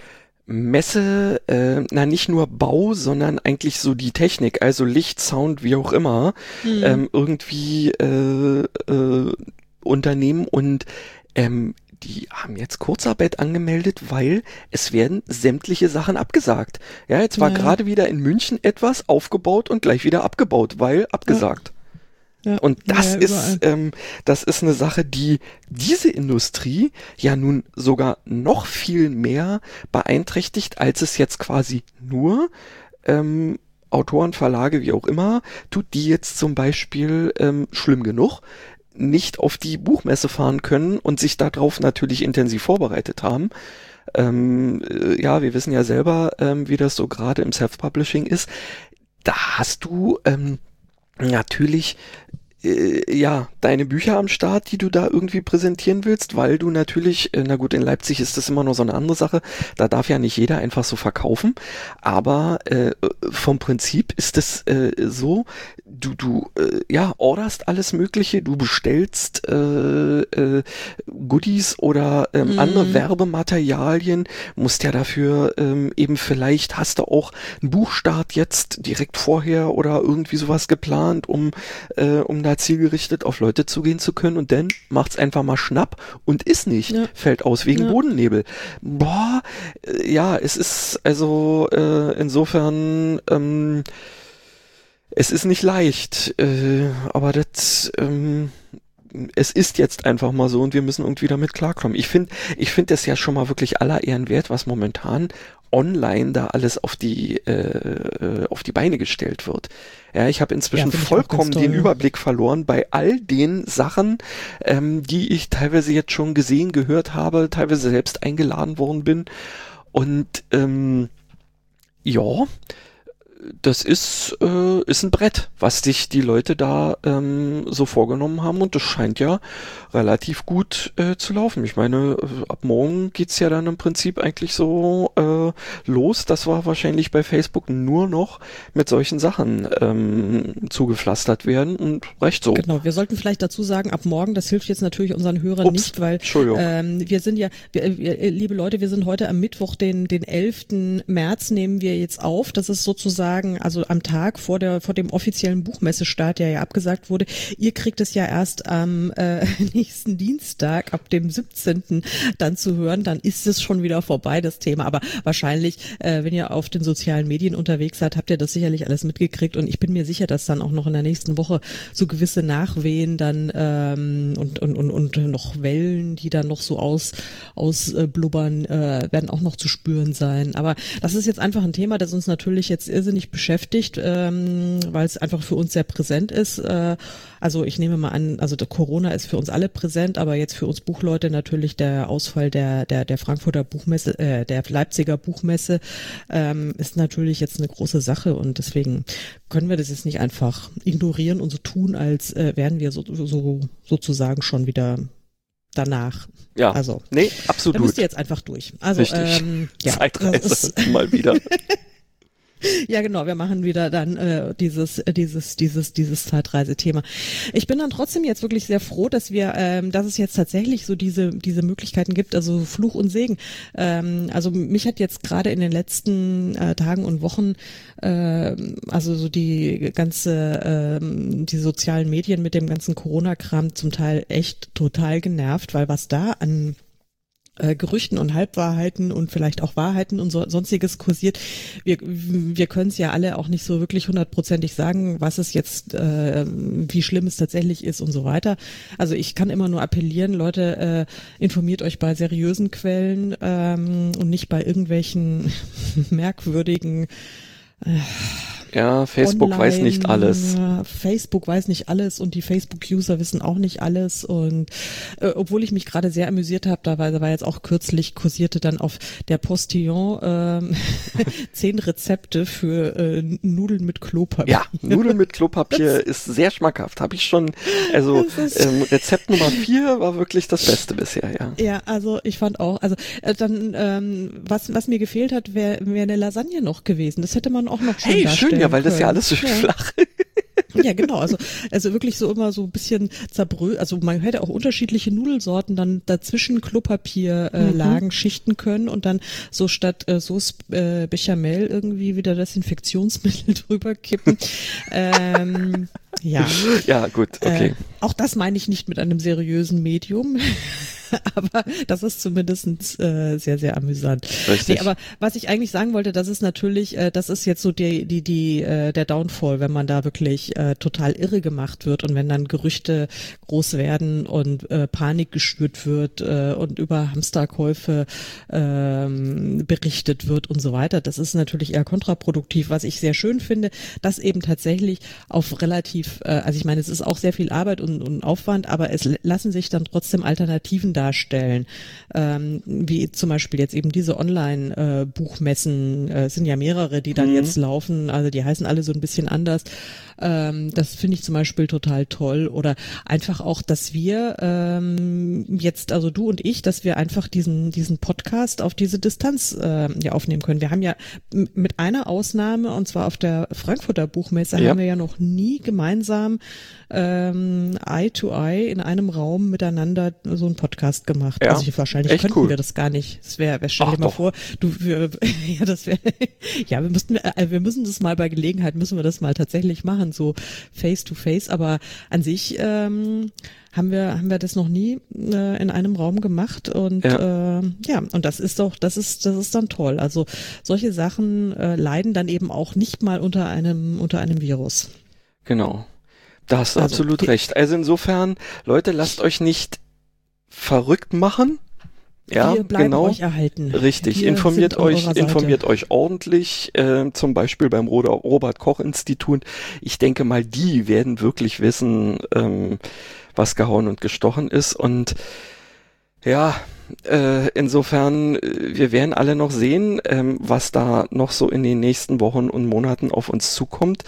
Messe, äh, na nicht nur Bau, sondern eigentlich so die Technik, also Licht, Sound, wie auch immer, Mhm. ähm, irgendwie äh, äh, Unternehmen und ähm, die haben jetzt Kurzarbeit angemeldet, weil es werden sämtliche Sachen abgesagt. Ja, jetzt war Ja. gerade wieder in München etwas aufgebaut und gleich wieder abgebaut, weil abgesagt. Ja. Und das Ja, ist, überall. ähm, das ist eine Sache, die diese Industrie ja nun sogar noch viel mehr beeinträchtigt, als es jetzt quasi nur ähm, Autoren, Verlage, wie auch immer, tut, die jetzt zum Beispiel ähm, schlimm genug nicht auf die Buchmesse fahren können und sich darauf natürlich intensiv vorbereitet haben. Ähm, äh, ja, wir wissen ja selber, ähm, wie das so gerade im Self-Publishing ist. Da hast du ähm, natürlich äh, ja, deine Bücher am Start, die du da irgendwie präsentieren willst, weil du natürlich, äh, na gut, in Leipzig ist das immer noch so eine andere Sache, da darf ja nicht jeder einfach so verkaufen, aber äh, vom Prinzip ist es äh, so, du, du, äh, ja, orderst alles Mögliche, du bestellst äh, äh, Goodies oder ähm, Mhm. andere Werbematerialien, musst ja dafür ähm, eben vielleicht hast du auch einen Buchstart jetzt direkt vorher oder irgendwie sowas geplant, um äh, um da zielgerichtet auf Leute zugehen zu können und dann macht's einfach mal schnapp und ist nicht, Ja. fällt aus wegen Ja. Bodennebel. Boah, äh, ja, es ist also äh, insofern ähm, es ist nicht leicht, äh, aber das ähm, es ist jetzt einfach mal so und wir müssen irgendwie damit klarkommen. Ich finde, ich finde das ja schon mal wirklich aller Ehren wert, was momentan online da alles auf die äh, auf die Beine gestellt wird. Ja, ich habe inzwischen Ja, finde ich auch vollkommen ganz den toll. Überblick verloren bei all den Sachen, ähm, die ich teilweise jetzt schon gesehen, gehört habe, teilweise selbst eingeladen worden bin und ähm, ja, das ist, äh, ist ein Brett, was sich die Leute da ähm, so vorgenommen haben und das scheint ja relativ gut äh, zu laufen. Ich meine, ab morgen geht's ja dann im Prinzip eigentlich so äh, los. Das war wahrscheinlich bei Facebook nur noch mit solchen Sachen ähm, zugepflastert werden und recht so. Genau, wir sollten vielleicht dazu sagen, ab morgen, das hilft jetzt natürlich unseren Hörern Ups, nicht, weil ähm, wir sind ja, wir, wir, liebe Leute, wir sind heute am Mittwoch, den, den elften März nehmen wir jetzt auf. Das ist sozusagen, also am Tag vor der vor dem offiziellen Buchmessestart, der ja abgesagt wurde. Ihr kriegt es ja erst am äh, nächsten Dienstag, ab dem siebzehnten dann zu hören. Dann ist es schon wieder vorbei, das Thema. Aber wahrscheinlich, äh, wenn ihr auf den sozialen Medien unterwegs seid, habt ihr das sicherlich alles mitgekriegt. Und ich bin mir sicher, dass dann auch noch in der nächsten Woche so gewisse Nachwehen dann ähm, und, und, und, und noch Wellen, die dann noch so aus, ausblubbern, äh, werden auch noch zu spüren sein. Aber das ist jetzt einfach ein Thema, das uns natürlich jetzt irrsinnig beschäftigt, ähm, weil es einfach für uns sehr präsent ist. Äh, also ich nehme mal an, also der Corona ist für uns alle präsent, aber jetzt für uns Buchleute natürlich der Ausfall der der der Frankfurter Buchmesse, äh, der Leipziger Buchmesse ähm, ist natürlich jetzt eine große Sache und deswegen können wir das jetzt nicht einfach ignorieren und so tun, als äh, wären wir so, so sozusagen schon wieder danach. Ja, also nee, absolut. Da müsst ihr jetzt einfach durch. Also ähm, ja, Zeitreise mal wieder. Ja, genau, wir machen wieder dann äh, dieses äh, dieses dieses dieses Zeitreisethema. Ich bin dann trotzdem jetzt wirklich sehr froh, dass wir ähm, dass es jetzt tatsächlich so diese diese Möglichkeiten gibt, also Fluch und Segen. Ähm, also mich hat jetzt gerade in den letzten äh, Tagen und Wochen äh, also so die ganze äh, die sozialen Medien mit dem ganzen Corona-Kram zum Teil echt total genervt, weil was da an Äh, Gerüchten und Halbwahrheiten und vielleicht auch Wahrheiten und so, sonstiges kursiert. Wir wir können es ja alle auch nicht so wirklich hundertprozentig sagen, was es jetzt, äh, wie schlimm es tatsächlich ist und so weiter. Also ich kann immer nur appellieren, Leute, äh, informiert euch bei seriösen Quellen ähm, und nicht bei irgendwelchen merkwürdigen äh, Ja, Facebook Online, weiß nicht alles. Facebook weiß nicht alles und die Facebook-User wissen auch nicht alles und äh, obwohl ich mich gerade sehr amüsiert habe, da war, da war jetzt auch kürzlich kursierte dann auf der Postillon äh, zehn Rezepte für äh, Nudeln mit Klopapier. Ja, Nudeln mit Klopapier ist sehr schmackhaft. Habe ich schon, also ähm, Rezept Nummer vier war wirklich das Beste bisher, ja. Ja, also ich fand auch, also äh, dann ähm, was was mir gefehlt hat, wäre wär eine Lasagne noch gewesen. Das hätte man auch noch schön Hey, darstellen schön, ja, weil das können. ja alles so ja. flach. Ja, genau, also also wirklich so immer so ein bisschen zerbrö, also man hätte auch unterschiedliche Nudelsorten dann dazwischen Klopapierlagen äh, Mhm. Lagen schichten können und dann so statt äh, Sauce äh, Bechamel irgendwie wieder Desinfektionsmittel drüber kippen. ähm, ja. Ja, gut, okay. Äh, auch das meine ich nicht mit einem seriösen Medium. Aber das ist zumindest äh, sehr, sehr amüsant. Richtig. Nee, aber was ich eigentlich sagen wollte, das ist natürlich, äh, das ist jetzt so die, die, die, äh, der Downfall, wenn man da wirklich äh, total irre gemacht wird und wenn dann Gerüchte groß werden und äh, Panik geschürt wird äh, und über Hamsterkäufe ähm, berichtet wird und so weiter. Das ist natürlich eher kontraproduktiv. Was ich sehr schön finde, dass eben tatsächlich auf relativ, äh, also ich meine, es ist auch sehr viel Arbeit und, und Aufwand, aber es lassen sich dann trotzdem Alternativen darstellen, ähm, wie zum Beispiel jetzt eben diese Online-Buchmessen, äh, sind ja mehrere, die dann Mhm. jetzt laufen, also die heißen alle so ein bisschen anders. Ähm, das finde ich zum Beispiel total toll oder einfach auch, dass wir ähm, jetzt, also du und ich, dass wir einfach diesen diesen Podcast auf diese Distanz äh, ja aufnehmen können. Wir haben ja m- mit einer Ausnahme, und zwar auf der Frankfurter Buchmesse, Ja. haben wir ja noch nie gemeinsam ähm, Eye to Eye in einem Raum miteinander so einen Podcast gemacht. Ja, Also ich, wahrscheinlich echt könnten cool. wir das gar nicht. Das wäre, wär, stell Ach dir mal doch. vor, du, wir, ja, das wäre, ja, wir müssten, äh, wir müssen das mal bei Gelegenheit, müssen wir das mal tatsächlich machen, so face to face. Aber an sich ähm, haben wir, haben wir das noch nie äh, in einem Raum gemacht und ja. Äh, ja, und das ist doch, das ist, das ist dann toll. Also solche Sachen äh, leiden dann eben auch nicht mal unter einem, unter einem Virus. Genau. Da hast du Also, absolut die- recht. Also insofern, Leute, lasst euch nicht verrückt machen. Ja, wir bleiben genau. euch erhalten. Richtig, Wir informiert sind an euch, eurer Seite. informiert euch ordentlich, äh, zum Beispiel beim Robert-Koch-Institut. Ich denke mal, die werden wirklich wissen, ähm, was gehauen und gestochen ist. Und Ja, äh, insofern, äh, wir werden alle noch sehen, ähm, was da noch so in den nächsten Wochen und Monaten auf uns zukommt.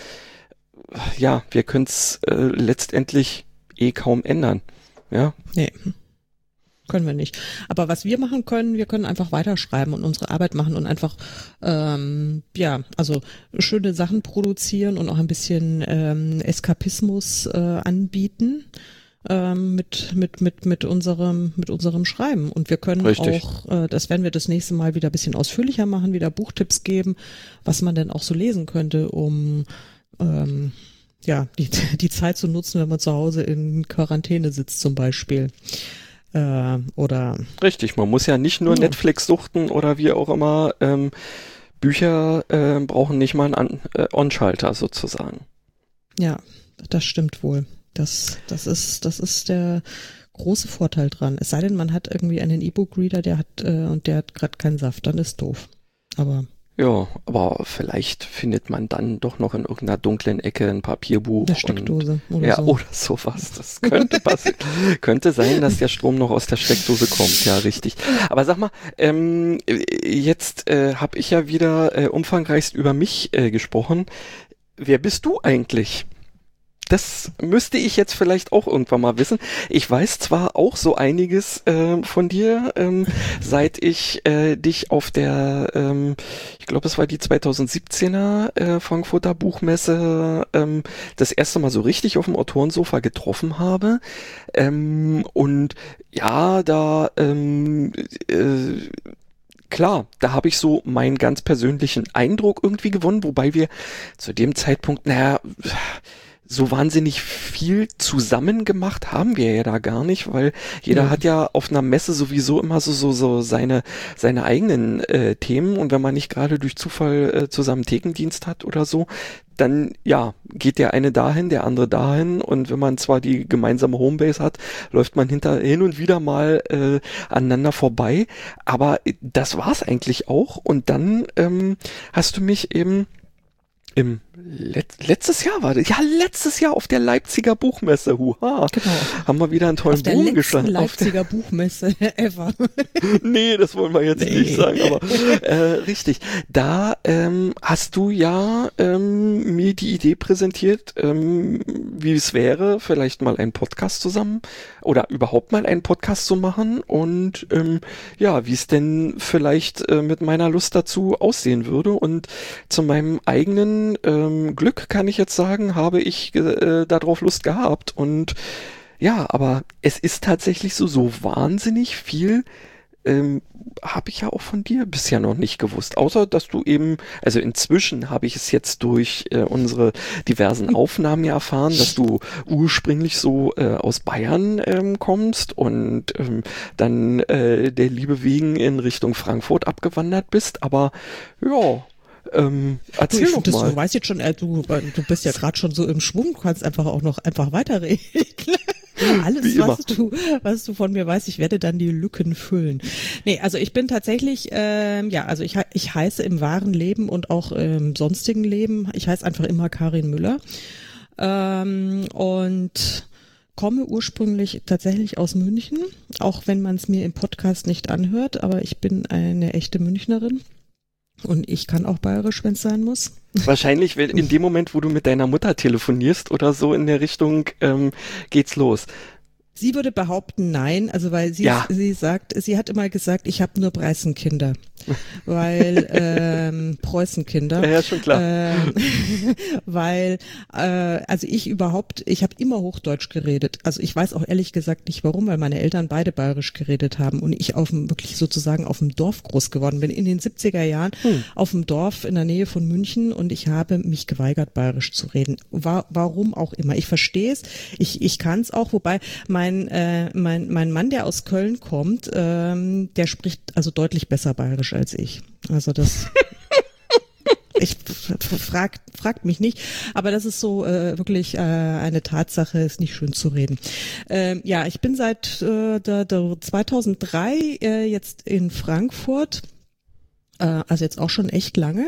Ja, wir können es äh, letztendlich eh kaum ändern. Ja. Nee, können wir nicht. Aber was wir machen können, wir können einfach weiterschreiben und unsere Arbeit machen und einfach, ähm, ja, also schöne Sachen produzieren und auch ein bisschen ähm, Eskapismus äh, anbieten. Ähm, mit mit mit mit unserem mit unserem Schreiben, und wir können Richtig. auch, äh, das werden wir das nächste Mal wieder ein bisschen ausführlicher machen, wieder Buchtipps geben, was man denn auch so lesen könnte, um ähm, ja die die Zeit zu nutzen, wenn man zu Hause in Quarantäne sitzt zum Beispiel, äh, oder Richtig, man muss ja nicht nur Ja. Netflix suchten oder wie auch immer, ähm, Bücher äh, brauchen nicht mal einen An äh, On-Schalter sozusagen. ja, das stimmt wohl. Das das ist das ist der große Vorteil dran. Es sei denn, man hat irgendwie einen E-Book-Reader, der hat äh, und der hat gerade keinen Saft, dann ist doof. Aber Ja, aber vielleicht findet man dann doch noch in irgendeiner dunklen Ecke ein Papierbuch. eine Steckdose Und, oder ja, so. oder sowas. Das könnte passieren. Könnte sein, dass der Strom noch aus der Steckdose kommt. Ja, richtig. Aber sag mal, ähm, jetzt äh, habe ich ja wieder äh, umfangreichst über mich äh, gesprochen. Wer bist du eigentlich? Das müsste ich jetzt vielleicht auch irgendwann mal wissen. Ich weiß zwar auch so einiges äh, von dir, ähm, seit ich äh, dich auf der, ähm, ich glaube es war die zweitausendsiebzehner äh, Frankfurter Buchmesse, ähm, das erste Mal so richtig auf dem Autorensofa getroffen habe. Ähm, und ja, da ähm, äh, klar, da habe ich so meinen ganz persönlichen Eindruck irgendwie gewonnen, wobei wir zu dem Zeitpunkt, naja, so wahnsinnig viel zusammen gemacht haben wir ja da gar nicht, weil jeder Ja. hat ja auf einer Messe sowieso immer so so so seine seine eigenen äh, Themen, und wenn man nicht gerade durch Zufall äh, zusammen Thekendienst hat oder so, dann ja, geht der eine dahin, der andere dahin, und wenn man zwar die gemeinsame Homebase hat, läuft man hinter hin und wieder mal äh, aneinander vorbei, aber das war's eigentlich auch. Und dann ähm, hast du mich eben im Let letztes Jahr war das, ja, letztes Jahr auf der Leipziger Buchmesse, huha, Genau. haben wir wieder einen tollen Auf der Bogen letzten geschlagen. Auf der- Leipziger Buchmesse ever. Nee, das wollen wir jetzt Nee. nicht sagen, aber äh, richtig. Da ähm, hast du ja ähm, mir die Idee präsentiert, ähm, wie es wäre, vielleicht mal einen Podcast zusammen oder überhaupt mal einen Podcast zu machen, und ähm, ja, wie es denn vielleicht äh, mit meiner Lust dazu aussehen würde. Und zu meinem eigenen ähm, Glück kann ich jetzt sagen, habe ich äh, darauf Lust gehabt. Und ja, aber es ist tatsächlich so, so wahnsinnig viel ähm, habe ich ja auch von dir bisher noch nicht gewusst. Außer, dass du eben, also inzwischen habe ich es jetzt durch äh, unsere diversen Aufnahmen ja erfahren, dass du ursprünglich so äh, aus Bayern ähm, kommst und ähm, dann äh, der Liebe wegen in Richtung Frankfurt abgewandert bist. Aber ja, ähm, Du, erzähl ich doch find das, mal. du weißt jetzt schon, äh, du, du bist ja gerade schon so im Schwung, du kannst einfach auch noch einfach weiterreden. Alles, Wie immer. was du, was du von mir weißt, ich werde dann die Lücken füllen. Nee, also ich bin tatsächlich, ähm, ja, also ich, he- ich heiße im wahren Leben und auch im sonstigen Leben, ich heiße einfach immer Karin Müller, ähm, und komme ursprünglich tatsächlich aus München, auch wenn man es mir im Podcast nicht anhört, aber ich bin eine echte Münchnerin. Und ich kann auch bayerisch, wenn es sein muss. Wahrscheinlich wenn- in dem Moment, wo du mit deiner Mutter telefonierst oder so in der Richtung, ähm, geht's los. Sie würde behaupten, nein, also weil sie, Ja. sie sagt, sie hat immer gesagt, ich habe nur Preußenkinder, weil ähm, Preußenkinder, Ja, ja, schon klar. ähm, weil äh, also ich überhaupt, ich habe immer Hochdeutsch geredet. Also ich weiß auch ehrlich gesagt nicht warum, weil meine Eltern beide bayerisch geredet haben und ich auf dem wirklich sozusagen auf dem Dorf groß geworden bin in den siebziger Jahren Hm. auf dem Dorf in der Nähe von München, und ich habe mich geweigert, bayerisch zu reden. War, warum auch immer. Ich verstehe es, ich ich kann es auch, wobei mein äh, mein mein Mann, der aus Köln kommt, ähm, der spricht also deutlich besser bayerisch als ich. Also das ich frag, fragt mich nicht, aber das ist so äh, wirklich äh, eine Tatsache, ist nicht schön zu reden. Ähm, ja, ich bin seit äh, der, der zweitausenddrei äh, jetzt in Frankfurt, äh, also jetzt auch schon echt lange,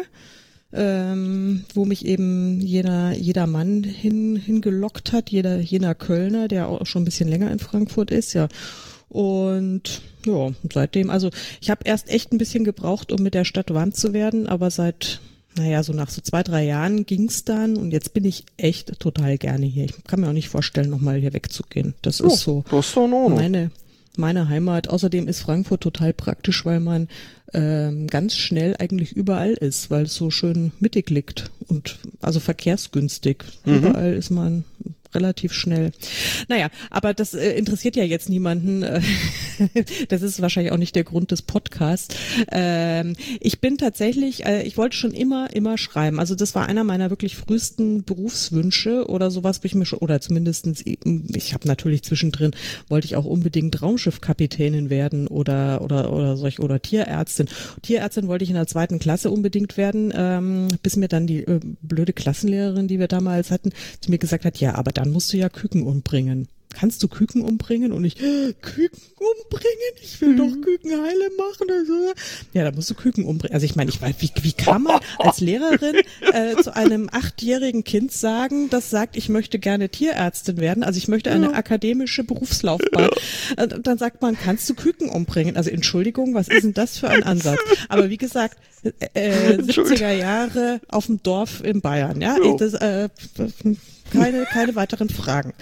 ähm, wo mich eben jeder jeder Mann hin hingelockt hat, jeder jener Kölner, der auch schon ein bisschen länger in Frankfurt ist, ja. Und ja, seitdem, also ich habe erst echt ein bisschen gebraucht, um mit der Stadt warm zu werden, aber seit, naja, so nach so zwei, drei Jahren ging's dann und jetzt bin ich echt total gerne hier. Ich kann mir auch nicht vorstellen, nochmal hier wegzugehen. Das oh, ist so das ist doch in Ordnung. meine, meine Heimat. Außerdem ist Frankfurt total praktisch, weil man ähm, ganz schnell eigentlich überall ist, weil es so schön mittig liegt und also verkehrsgünstig. Mhm. Überall ist man relativ schnell. Naja, aber das äh, interessiert ja jetzt niemanden. Das ist wahrscheinlich auch nicht der Grund des Podcasts. Ähm, ich bin tatsächlich, äh, ich wollte schon immer, immer schreiben. Also das war einer meiner wirklich frühesten Berufswünsche oder sowas, wo ich mir schon, oder zumindestens, ich habe natürlich zwischendrin, wollte ich auch unbedingt Raumschiffkapitänin werden oder oder oder solch oder Tierärztin. Tierärztin wollte ich in der zweiten Klasse unbedingt werden, ähm, bis mir dann die äh, blöde Klassenlehrerin, die wir damals hatten, zu mir gesagt hat, ja, aber dann musst du ja Küken umbringen. Kannst du Küken umbringen? Und ich, Küken umbringen? Ich will doch Küken heile machen. Also, ja, da musst du Küken umbringen. Also ich meine, ich weiß, wie, wie kann man als Lehrerin äh, zu einem achtjährigen Kind sagen, das sagt, ich möchte gerne Tierärztin werden, also ich möchte eine ja. akademische Berufslaufbahn. Ja. Und dann sagt man, kannst du Küken umbringen? Also Entschuldigung, was ist denn das für ein Ansatz? Aber wie gesagt, äh, siebziger Jahre auf dem Dorf in Bayern, ja, ich, das, äh, keine, keine weiteren Fragen.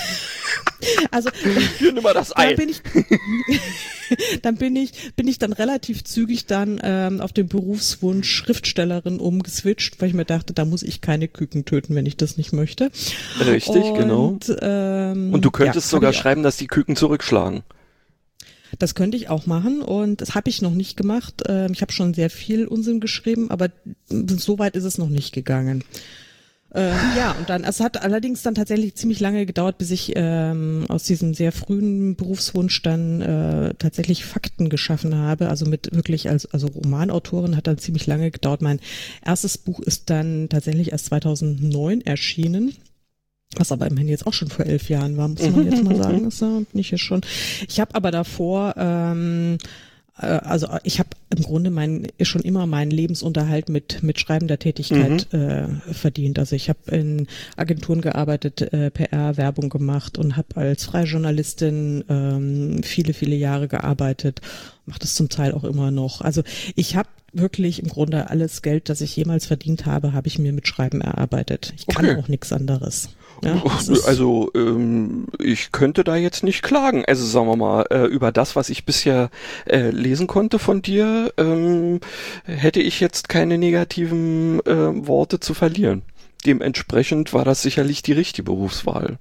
Also hier nimm mal das Ei. Da bin ich, dann bin ich, bin ich dann relativ zügig dann ähm, auf den Berufswunsch Schriftstellerin umgeswitcht, weil ich mir dachte, da muss ich keine Küken töten, wenn ich das nicht möchte. Richtig, und, genau. Ähm, und du könntest ja, sogar schreiben, dass die Küken zurückschlagen. Das könnte ich auch machen und das habe ich noch nicht gemacht. Ähm, ich habe schon sehr viel Unsinn geschrieben, aber so weit ist es noch nicht gegangen. Ähm, ja, und dann, es hat allerdings dann tatsächlich ziemlich lange gedauert, bis ich ähm, aus diesem sehr frühen Berufswunsch dann äh, tatsächlich Fakten geschaffen habe. Also mit wirklich als also Romanautorin hat dann ziemlich lange gedauert. Mein erstes Buch ist dann tatsächlich erst zweitausendneun erschienen. Was aber immerhin jetzt auch schon vor elf Jahren war, muss man jetzt mal sagen. Das bin ich ja schon. Ich habe aber davor ähm, also ich habe im Grunde mein schon immer meinen Lebensunterhalt mit mit schreibender Tätigkeit mhm. äh, verdient. Also ich habe in Agenturen gearbeitet, äh, P R, Werbung gemacht und habe als freie Journalistin ähm, viele, viele Jahre gearbeitet. Mache das zum Teil auch immer noch. Also ich habe wirklich im Grunde alles Geld, das ich jemals verdient habe, habe ich mir mit Schreiben erarbeitet. Ich kann okay. auch nichts anderes. Ja, also ähm, ich könnte da jetzt nicht klagen. Also sagen wir mal, äh, über das, was ich bisher äh, lesen konnte von dir, ähm, hätte ich jetzt keine negativen äh, Worte zu verlieren. Dementsprechend war das sicherlich die richtige Berufswahl.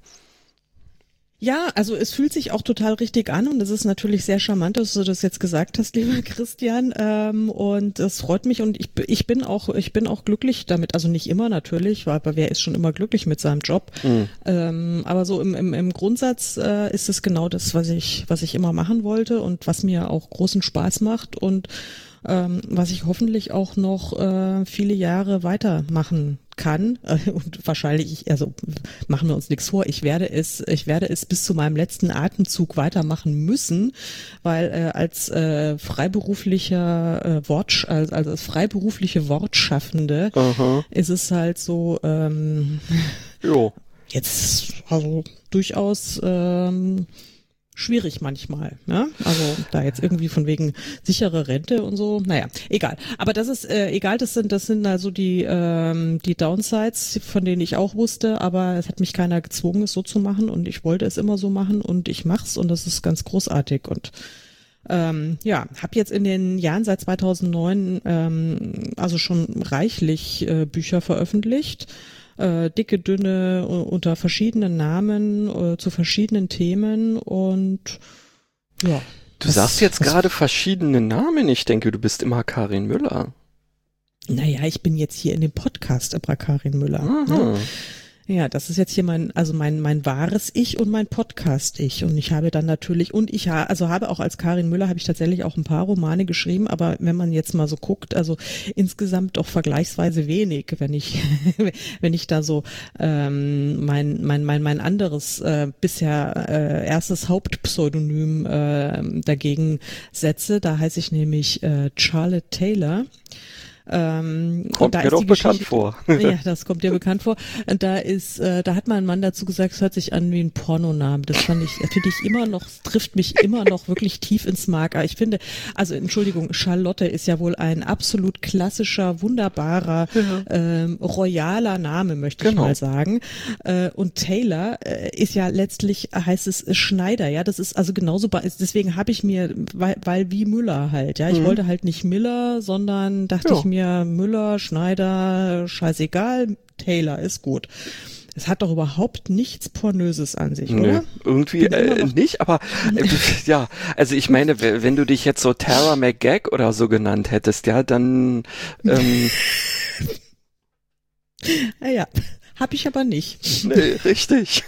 Ja, also es fühlt sich auch total richtig an und es ist natürlich sehr charmant, dass du das jetzt gesagt hast, lieber Christian, ähm, und das freut mich und ich, ich bin auch ich bin auch glücklich damit, also nicht immer natürlich, aber wer ist schon immer glücklich mit seinem Job, mhm. ähm, aber so im, im, im Grundsatz äh, ist es genau das, was ich was ich immer machen wollte und was mir auch großen Spaß macht und ähm, was ich hoffentlich auch noch äh, viele Jahre weitermachen kann äh, und wahrscheinlich, also machen wir uns nichts vor, ich werde es, ich werde es bis zu meinem letzten Atemzug weitermachen müssen, weil äh, als äh, freiberuflicher äh, Wort, also als freiberufliche Wortschaffende Aha. ist es halt so, ähm, jo. jetzt also durchaus ähm, schwierig manchmal, ne? Also da jetzt irgendwie von wegen sichere Rente und so, naja, egal. Aber das ist äh, egal, das sind das sind also die ähm, die Downsides, von denen ich auch wusste, aber es hat mich keiner gezwungen, es so zu machen und ich wollte es immer so machen und ich mach's und das ist ganz großartig und ähm, ja, habe jetzt in den Jahren seit zweitausendneun ähm, also schon reichlich äh, Bücher veröffentlicht. Äh, dicke, dünne, uh, unter verschiedenen Namen, uh, zu verschiedenen Themen und ja. Du was, sagst jetzt gerade verschiedene Namen. Ich denke, du bist immer Karin Müller. Naja, ich bin jetzt hier in dem Podcast immer Karin Müller. Ne? Ja, das ist jetzt hier mein, also mein, mein wahres Ich und mein Podcast-Ich. Und ich habe dann natürlich, und ich ha, also habe auch als Karin Müller habe ich tatsächlich auch ein paar Romane geschrieben, aber wenn man jetzt mal so guckt, also insgesamt doch vergleichsweise wenig, wenn ich, wenn ich da so ähm, mein, mein, mein, mein anderes äh, bisher äh, erstes Hauptpseudonym äh, dagegen setze. Da heiße ich nämlich äh, Charlotte Taylor. Ähm, kommt da mir ist doch die bekannt Geschichte, vor. Ja, das kommt dir bekannt vor. Und da ist, äh, da hat mein Mann dazu gesagt, es hört sich an wie ein Pornoname. Das fand ich, finde ich immer noch, es trifft mich immer noch wirklich tief ins Mark. Aber ich finde, also Entschuldigung, Charlotte ist ja wohl ein absolut klassischer, wunderbarer, ja. ähm, royaler Name, möchte genau. ich mal sagen. Äh, und Taylor äh, ist ja letztlich, heißt es Schneider, ja, das ist also genauso, deswegen habe ich mir, weil, weil wie Müller halt, ja, ich mhm. wollte halt nicht Miller, sondern dachte ja. ich mir, Müller, Schneider, scheißegal, Taylor ist gut. Es hat doch überhaupt nichts Pornöses an sich, nee, oder? Irgendwie äh, nicht, aber äh, ja, also ich meine, wenn du dich jetzt so Tara McGag oder so genannt hättest, ja, dann ähm, naja, hab ich aber nicht. Nee, richtig.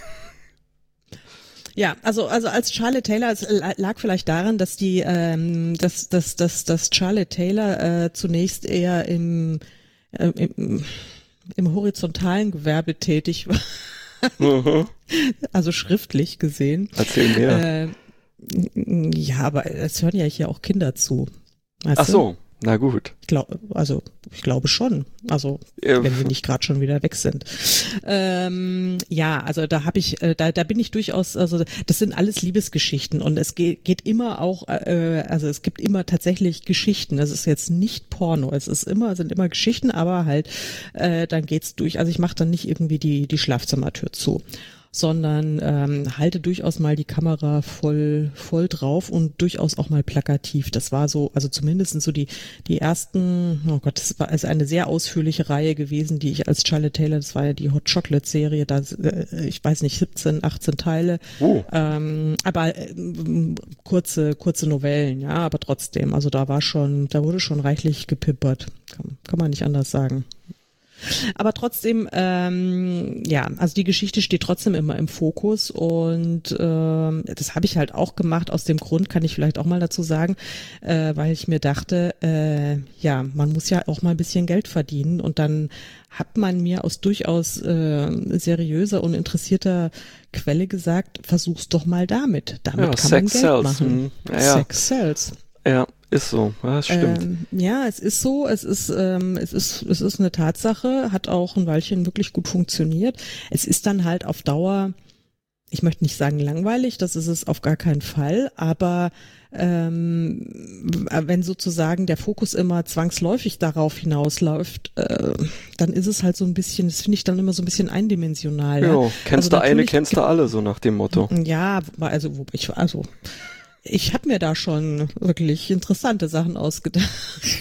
Ja, also also als Charlotte Taylor, es lag vielleicht daran, dass die, ähm, dass dass dass dass Charlotte Taylor äh, zunächst eher im, äh, im im horizontalen Gewerbe tätig war, mhm. also schriftlich gesehen. Erzähl mehr. Äh, ja, aber es hören ja hier auch Kinder zu. Weißt Ach so. Du? Na gut. Ich glaub, also ich glaube schon. Also ja. wenn wir nicht gerade schon wieder weg sind. Ähm, ja, also da habe ich, äh, da da bin ich durchaus. Also das sind alles Liebesgeschichten und es geht geht immer auch. Äh, also es gibt immer tatsächlich Geschichten. Das ist jetzt nicht Porno. Es ist immer sind immer Geschichten, aber halt äh, dann geht's durch. Also ich mache dann nicht irgendwie die die Schlafzimmertür zu, sondern ähm, halte durchaus mal die Kamera voll voll drauf und durchaus auch mal plakativ. Das war so, also zumindest so die die ersten, oh Gott, das war also eine sehr ausführliche Reihe gewesen, die ich als Charlotte Taylor, das war ja die Hot Chocolate Serie, da äh, ich weiß nicht, siebzehn, achtzehn Teile, oh. ähm, aber äh, kurze kurze Novellen, ja, aber trotzdem, also da war schon, da wurde schon reichlich gepimpert, kann, kann man nicht anders sagen. Aber trotzdem, ähm, ja, also die Geschichte steht trotzdem immer im Fokus und ähm, das habe ich halt auch gemacht. Aus dem Grund kann ich vielleicht auch mal dazu sagen, äh, weil ich mir dachte, äh, ja, man muss ja auch mal ein bisschen Geld verdienen und dann hat man mir aus durchaus äh, seriöser und interessierter Quelle gesagt, versuch's doch mal damit. Damit ja, kann Sex man Geld sells. machen. Ja, ja. Sex sells. Ja. Ist so, ja, das stimmt. Ähm, ja, es ist so, es ist, ähm, es ist, es ist eine Tatsache, hat auch ein Weilchen wirklich gut funktioniert. Es ist dann halt auf Dauer, ich möchte nicht sagen langweilig, das ist es auf gar keinen Fall, aber ähm, wenn sozusagen der Fokus immer zwangsläufig darauf hinausläuft, äh, dann ist es halt so ein bisschen, das finde ich dann immer so ein bisschen eindimensional. Ja, ja. kennst also du eine, kennst du alle, so nach dem Motto. Ja, also ich, also Ich habe mir da schon wirklich interessante Sachen ausgedacht.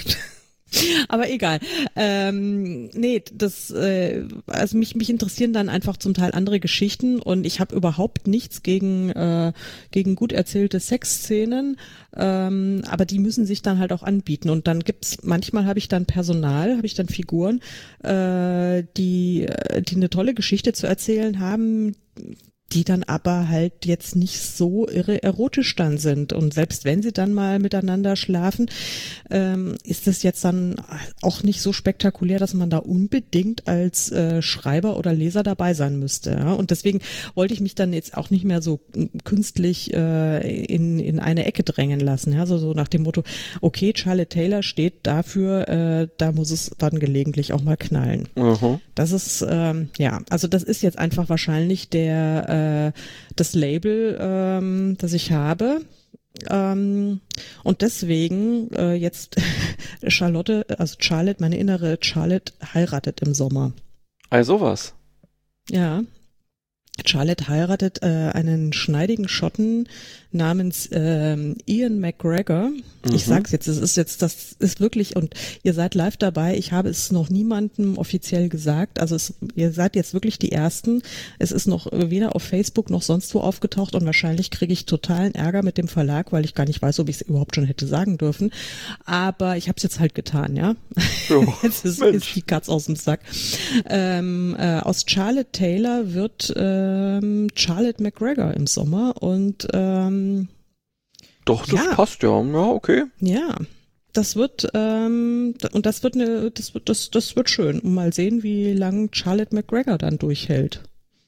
Aber egal. Ähm, nee, das, äh, also mich, mich interessieren dann einfach zum Teil andere Geschichten und ich habe überhaupt nichts gegen, äh, gegen gut erzählte Sexszenen, ähm, aber die müssen sich dann halt auch anbieten und dann gibt's, manchmal habe ich dann Personal, habe ich dann Figuren, äh, die, die eine tolle Geschichte zu erzählen haben, die dann aber halt jetzt nicht so irre erotisch dann sind. Und selbst wenn sie dann mal miteinander schlafen, ähm, ist das jetzt dann auch nicht so spektakulär, dass man da unbedingt als äh, Schreiber oder Leser dabei sein müsste. Ja? Und deswegen wollte ich mich dann jetzt auch nicht mehr so künstlich äh, in in eine Ecke drängen lassen. Ja? So, so nach dem Motto, okay, Charlotte Taylor steht dafür, äh, da muss es dann gelegentlich auch mal knallen. Mhm. Das ist, ähm, ja, also das ist jetzt einfach wahrscheinlich der das Label, ähm, das ich habe. Ähm, und deswegen äh, jetzt Charlotte, also Charlotte, meine innere Charlotte heiratet im Sommer. Also was? Ja. Charlotte heiratet äh, einen schneidigen Schotten namens ähm, Ian McGregor. Mhm. Ich sag's jetzt, es ist jetzt, das ist wirklich, und ihr seid live dabei, ich habe es noch niemandem offiziell gesagt, also es, ihr seid jetzt wirklich die Ersten, es ist noch weder auf Facebook noch sonst wo aufgetaucht und wahrscheinlich kriege ich totalen Ärger mit dem Verlag, weil ich gar nicht weiß, ob ich es überhaupt schon hätte sagen dürfen, aber ich habe es jetzt halt getan, ja. Oh, jetzt ist, ist die Katz aus dem Sack. Ähm, äh, aus Charlotte Taylor wird ähm, Charlotte McGregor im Sommer und ähm, Doch, das ja. passt ja, ja, okay. Ja, das wird ähm, und das wird eine, das wird das, das wird schön. Und mal sehen, wie lang Charlotte McGregor dann durchhält.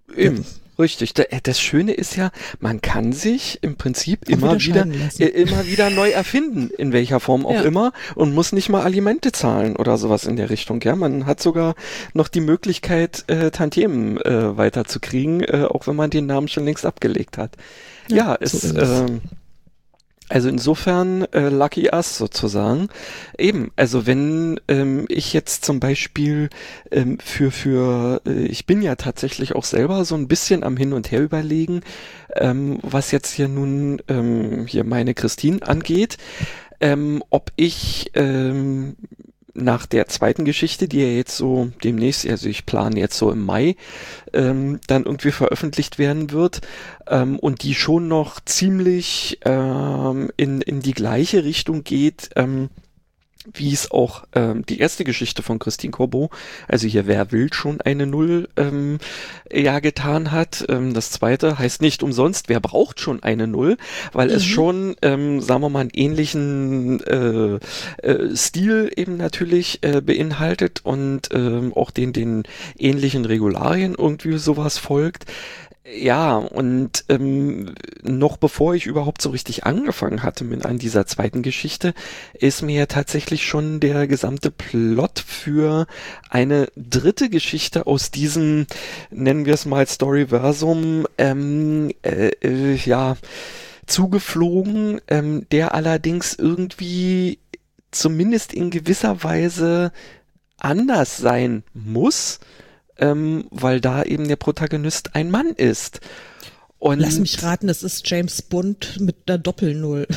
Eben. Richtig. Das Schöne ist ja, man kann sich im Prinzip auch immer wieder, wieder immer wieder neu erfinden, in welcher Form auch ja. immer, und muss nicht mal Alimente zahlen oder sowas in der Richtung. Ja, man hat sogar noch die Möglichkeit, äh, Tantiemen äh, weiterzukriegen, äh, auch wenn man den Namen schon längst abgelegt hat. Ja, ja es, so ist es. Äh, Also insofern äh, lucky us sozusagen. Eben, also wenn ähm, ich jetzt zum Beispiel ähm, für, für äh, ich bin ja tatsächlich auch selber so ein bisschen am Hin und Her überlegen, ähm, was jetzt hier nun ähm, hier meine Christine angeht, ähm, ob ich ähm, nach der zweiten Geschichte, die ja jetzt so demnächst, also ich plane jetzt so im Mai, ähm, dann irgendwie veröffentlicht werden wird, ähm, und die schon noch ziemlich ähm, in, in die gleiche Richtung geht, ähm, wie es auch ähm, die erste Geschichte von Christine Corbeau, also hier Wer will schon eine Null, ähm, ja getan hat. Ähm, das zweite heißt nicht umsonst, wer braucht schon eine Null, weil mhm. es schon, ähm, sagen wir mal, einen ähnlichen äh, äh, Stil eben natürlich äh, beinhaltet und ähm, auch den, den ähnlichen Regularien irgendwie sowas folgt. Ja, und ähm, noch bevor ich überhaupt so richtig angefangen hatte mit an dieser zweiten Geschichte, ist mir ja tatsächlich schon der gesamte Plot für eine dritte Geschichte aus diesem, nennen wir es mal Storyversum, ähm, äh, äh, ja, zugeflogen, ähm, der allerdings irgendwie zumindest in gewisser Weise anders sein muss, Ähm, weil da eben der Protagonist ein Mann ist. Und lass mich raten, es ist James Bond mit einer Doppelnull.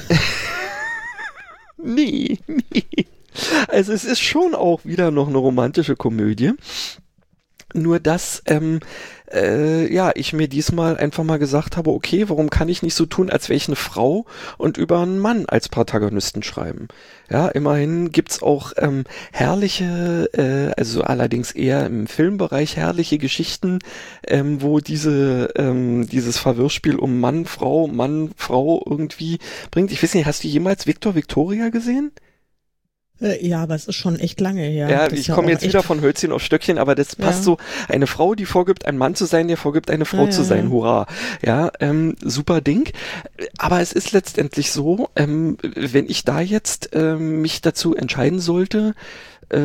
nee, nee. Also es ist schon auch wieder noch eine romantische Komödie. Nur dass, ähm, äh, ja, ich mir diesmal einfach mal gesagt habe, okay, warum kann ich nicht so tun, als wäre ich eine Frau und über einen Mann als Protagonisten schreiben? Ja, immerhin gibt's auch ähm, herrliche, äh, also allerdings eher im Filmbereich herrliche Geschichten, ähm, wo diese ähm, dieses Verwirrspiel um Mann, Frau, Mann, Frau irgendwie bringt. Ich weiß nicht, hast du jemals Victor Victoria gesehen? Ja, aber es ist schon echt lange her. Ja, das ich komme ja jetzt wieder von Hölzchen auf Stöckchen, aber das passt ja. so. Eine Frau, die vorgibt, ein Mann zu sein, der vorgibt, eine Frau ja, zu sein. Ja. Hurra. Ja, ähm, super Ding. Aber es ist letztendlich so, ähm, wenn ich da jetzt ähm, mich dazu entscheiden sollte, äh,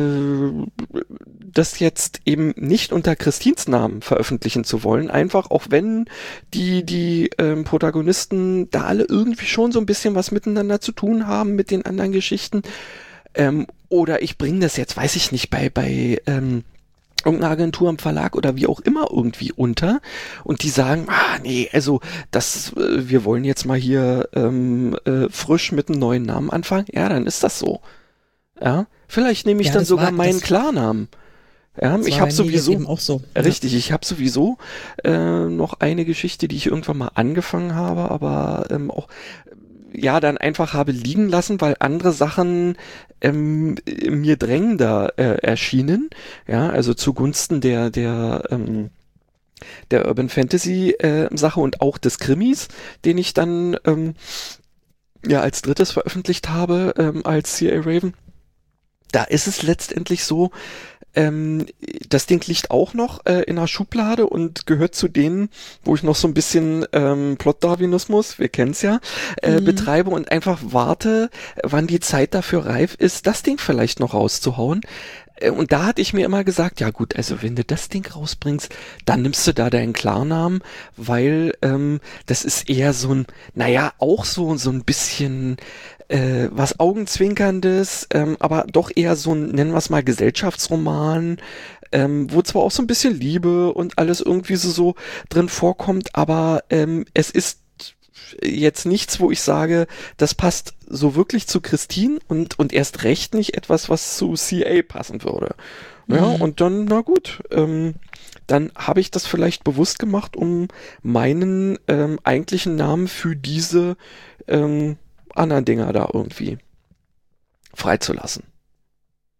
das jetzt eben nicht unter Christins Namen veröffentlichen zu wollen, einfach auch wenn die die ähm, Protagonisten da alle irgendwie schon so ein bisschen was miteinander zu tun haben mit den anderen Geschichten. Ähm, oder ich bringe das jetzt, weiß ich nicht, bei bei ähm, irgendeiner Agentur im Verlag oder wie auch immer irgendwie unter und die sagen, ah nee, also das, äh, wir wollen jetzt mal hier ähm, äh, frisch mit einem neuen Namen anfangen, ja, dann ist das so. Ja, vielleicht nehme ich ja, dann sogar war, meinen Klarnamen. Ja, ich habe sowieso, eben auch so. richtig, ich habe sowieso äh, noch eine Geschichte, die ich irgendwann mal angefangen habe, aber ähm, auch ja dann einfach habe liegen lassen, weil andere Sachen ähm, mir drängender äh, erschienen, ja, also zugunsten der der ähm, der Urban Fantasy äh, Sache und auch des Krimis, den ich dann ähm, ja als drittes veröffentlicht habe ähm, als C A Raven. Da ist es letztendlich so, Ähm, das Ding liegt auch noch äh, in der Schublade und gehört zu denen, wo ich noch so ein bisschen ähm, Plot-Darwinismus, wir kennen's ja, äh, mhm. betreibe und einfach warte, wann die Zeit dafür reif ist, das Ding vielleicht noch rauszuhauen. Äh, und da hatte ich mir immer gesagt, ja gut, also wenn du das Ding rausbringst, dann nimmst du da deinen Klarnamen, weil ähm, das ist eher so ein, naja, auch so, so ein bisschen Äh, was Augenzwinkerndes, ähm, aber doch eher so ein, nennen wir es mal, Gesellschaftsroman, ähm, wo zwar auch so ein bisschen Liebe und alles irgendwie so, so drin vorkommt, aber ähm, es ist jetzt nichts, wo ich sage, das passt so wirklich zu Christine und, und erst recht nicht etwas, was zu C A passen würde. Mhm. Ja, und dann, na gut, ähm, dann habe ich das vielleicht bewusst gemacht, um meinen ähm, eigentlichen Namen für diese ähm, anderen Dinger da irgendwie freizulassen.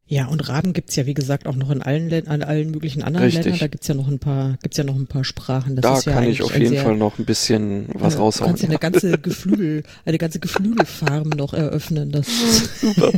Ja, und Raben gibt's ja, wie gesagt, auch noch in allen Ländern, in allen möglichen anderen Richtig. Ländern. Da gibt's ja noch ein paar, gibt's ja noch ein paar Sprachen. Das Da ist ja kann ich auf jeden sehr, Fall noch ein bisschen was äh, raushauen. Du kannst ja eine ganze Geflügel, eine ganze Geflügelfarm noch eröffnen. Das Super.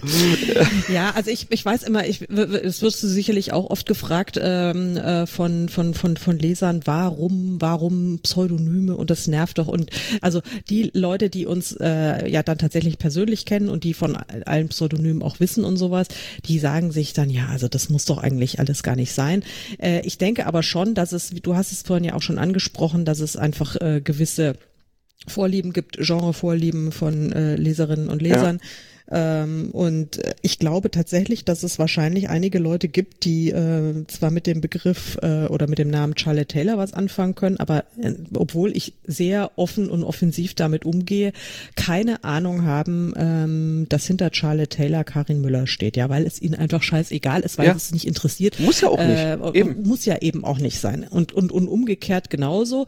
Ja, also ich, ich weiß immer, ich, es wirst du sicherlich auch oft gefragt ähm, äh, von von von von Lesern, warum warum Pseudonyme, und das nervt doch. Und also die Leute, die uns äh, ja dann tatsächlich persönlich kennen und die von allen Pseudonymen auch wissen und sowas, die sagen sich dann, ja, also das muss doch eigentlich alles gar nicht sein. Äh, ich denke aber schon, dass es, du hast es vorhin ja auch schon angesprochen, dass es einfach äh, gewisse Vorlieben gibt, Genrevorlieben von äh, Leserinnen und Lesern. Ja. Ähm, und ich glaube tatsächlich, dass es wahrscheinlich einige Leute gibt, die äh, zwar mit dem Begriff äh, oder mit dem Namen Charlotte Taylor was anfangen können, aber äh, obwohl ich sehr offen und offensiv damit umgehe, keine Ahnung haben, ähm, dass hinter Charlotte Taylor Karin Müller steht, ja, weil es ihnen einfach scheißegal ist, weil ja. es nicht interessiert. Muss ja auch nicht. Äh, eben. Muss ja eben auch nicht sein. Und und und umgekehrt genauso.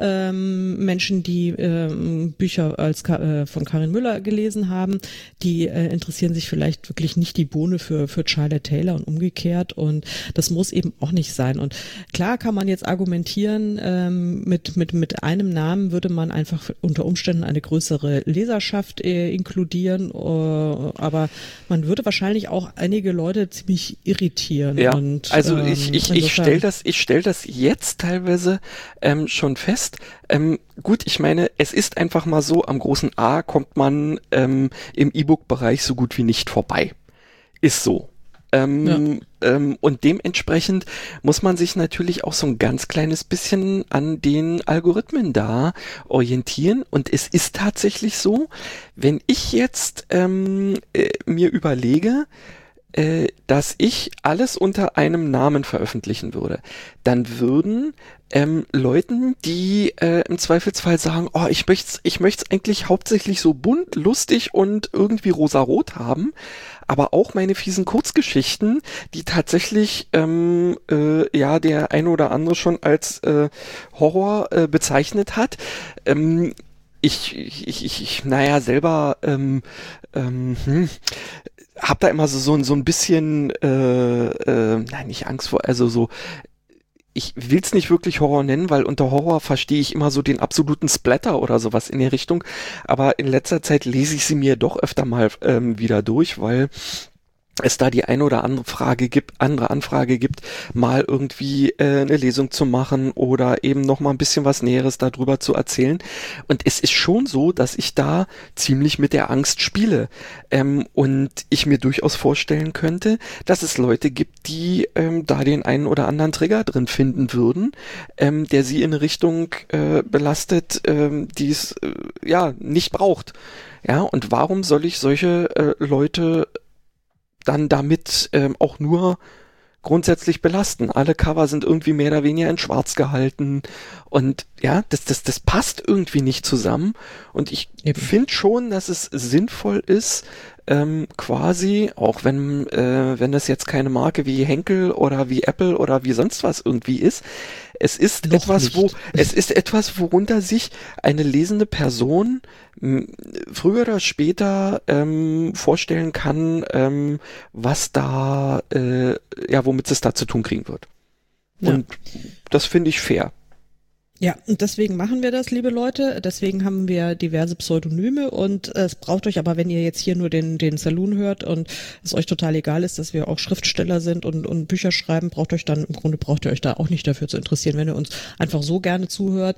Ähm, Menschen, die ähm, Bücher als äh, von Karin Müller gelesen haben, die äh, interessieren sich vielleicht wirklich nicht die Bohne für für Charlotte Taylor und umgekehrt, und das muss eben auch nicht sein. Und klar kann man jetzt argumentieren, ähm, mit mit mit einem Namen würde man einfach unter Umständen eine größere Leserschaft äh, inkludieren, äh, aber man würde wahrscheinlich auch einige Leute ziemlich irritieren. Ja, und, also ähm, ich ich ich stelle das ich stelle das jetzt teilweise ähm, schon fest. Ähm, gut, ich meine, es ist einfach mal so, am großen A kommt man ähm, im E-Book-Bereich so gut wie nicht vorbei. Ist so. Ähm, ja. ähm, und dementsprechend muss man sich natürlich auch so ein ganz kleines bisschen an den Algorithmen da orientieren. Und es ist tatsächlich so, wenn ich jetzt ähm, äh, mir überlege, äh, dass ich alles unter einem Namen veröffentlichen würde, dann würden ähm, Leuten, die äh, im Zweifelsfall sagen, oh, ich möchte ich möchte es eigentlich hauptsächlich so bunt, lustig und irgendwie rosarot haben, aber auch meine fiesen Kurzgeschichten, die tatsächlich ähm, äh, ja der eine oder andere schon als äh, Horror äh, bezeichnet hat. Ähm, ich, ich, ich, ich, naja, selber ähm, ähm, hm, hab da immer so so, so ein bisschen, äh, äh, nein, nicht Angst vor, also so, ich will's nicht wirklich Horror nennen, weil unter Horror verstehe ich immer so den absoluten Splatter oder sowas in die Richtung, aber in letzter Zeit lese ich sie mir doch öfter mal ähm, wieder durch, weil es da die eine oder andere Frage gibt, andere Anfrage gibt, mal irgendwie äh, eine Lesung zu machen oder eben noch mal ein bisschen was Näheres darüber zu erzählen. Und es ist schon so, dass ich da ziemlich mit der Angst spiele. Ähm, und ich mir durchaus vorstellen könnte, dass es Leute gibt, die ähm, da den einen oder anderen Trigger drin finden würden, ähm, der sie in eine Richtung äh, belastet, ähm, die es äh, ja nicht braucht. Ja, und warum soll ich solche äh, Leute dann damit ähm, auch nur grundsätzlich belasten? Alle Cover sind irgendwie mehr oder weniger in schwarz gehalten und ja, das, das, das passt irgendwie nicht zusammen, und ich finde schon, dass es sinnvoll ist, ähm, quasi, auch wenn äh, wenn das jetzt keine Marke wie Henkel oder wie Apple oder wie sonst was irgendwie ist, es ist Noch etwas, nicht. wo es ist etwas, worunter sich eine lesende Person m, früher oder später ähm, vorstellen kann, ähm, was da, äh, ja, womit es da zu tun kriegen wird. Ja. Und das finde ich fair. Ja, und deswegen machen wir das, liebe Leute. Deswegen haben wir diverse Pseudonyme, und äh, es braucht euch aber, wenn ihr jetzt hier nur den den Saloon hört und es euch total egal ist, dass wir auch Schriftsteller sind und und Bücher schreiben, braucht euch dann, im Grunde braucht ihr euch da auch nicht dafür zu interessieren. Wenn ihr uns einfach so gerne zuhört,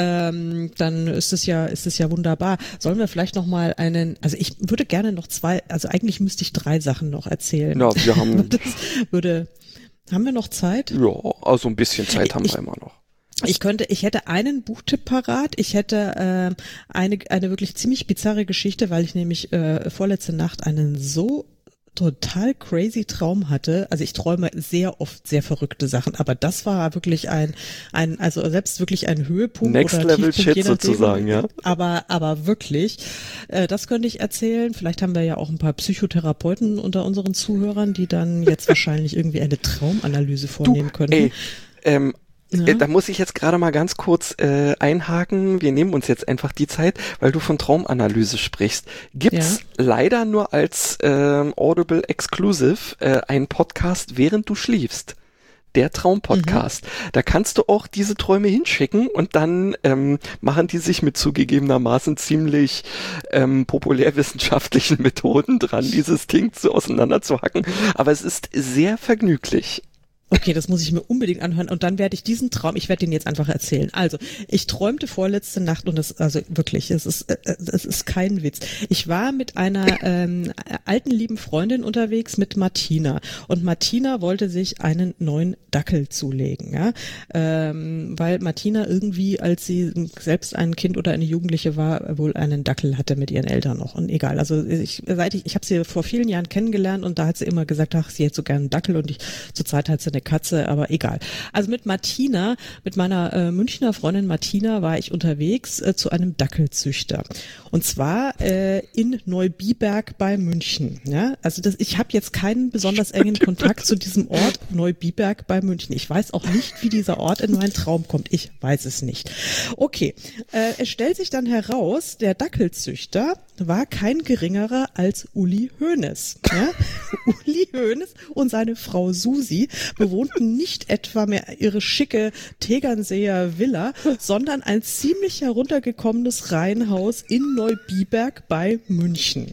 ähm, dann ist es ja ist es ja wunderbar. Sollen wir vielleicht noch mal einen, also ich würde gerne noch zwei, also eigentlich müsste ich drei Sachen noch erzählen. Ja, wir haben das würde, haben wir noch Zeit? Ja, also ein bisschen Zeit haben Ich- wir immer noch. Ich könnte, ich hätte einen Buchtipp parat. Ich hätte äh, eine eine wirklich ziemlich bizarre Geschichte, weil ich nämlich äh, vorletzte Nacht einen so total crazy Traum hatte. Also ich träume sehr oft sehr verrückte Sachen, aber das war wirklich ein ein also selbst wirklich ein Höhepunkt Next oder Level Tiefpunkt, je Shit nachdem. sozusagen, ja. Aber aber wirklich, äh, das könnte ich erzählen. Vielleicht haben wir ja auch ein paar Psychotherapeuten unter unseren Zuhörern, die dann jetzt wahrscheinlich irgendwie eine Traumanalyse vornehmen könnten. Ey, ähm, Ja. Äh, da muss ich jetzt gerade mal ganz kurz äh, einhaken. Wir nehmen uns jetzt einfach die Zeit, weil du von Traumanalyse sprichst. Gibt's ja. leider nur als ähm, Audible Exclusive äh, einen Podcast, während du schliefst. Der Traumpodcast. Mhm. Da kannst du auch diese Träume hinschicken und dann ähm, machen die sich mit zugegebenermaßen ziemlich ähm, populärwissenschaftlichen Methoden dran, dieses Ding so auseinanderzuhacken. Aber es ist sehr vergnüglich. Okay, das muss ich mir unbedingt anhören und dann werde ich diesen Traum, ich werde den jetzt einfach erzählen. Also, ich träumte vorletzte Nacht und das, also wirklich, es ist, es ist kein Witz. Ich war mit einer ähm, alten lieben Freundin unterwegs mit Martina und Martina wollte sich einen neuen Dackel zulegen, ja, ähm, weil Martina irgendwie, als sie selbst ein Kind oder eine Jugendliche war, wohl einen Dackel hatte mit ihren Eltern noch und egal. Also ich, seit ich, ich habe sie vor vielen Jahren kennengelernt und da hat sie immer gesagt, ach, sie hätte so gerne einen Dackel und ich zurzeit hat sie eine Katze, aber egal. Also mit Martina, mit meiner äh, Münchner Freundin Martina war ich unterwegs äh, zu einem Dackelzüchter. Und zwar äh, in Neubiberg bei München. Ja, also das, ich habe jetzt keinen besonders engen Kontakt zu diesem Ort Neubiberg bei München. Ich weiß auch nicht, wie dieser Ort in meinen Traum kommt. Ich weiß es nicht. Okay, äh, es stellt sich dann heraus, der Dackelzüchter war kein geringerer als Uli Hoeneß. Ja? Uli Hoeneß und seine Frau Susi bewohnten nicht etwa mehr ihre schicke Tegernseer Villa, sondern ein ziemlich heruntergekommenes Reihenhaus in Neubiberg bei München.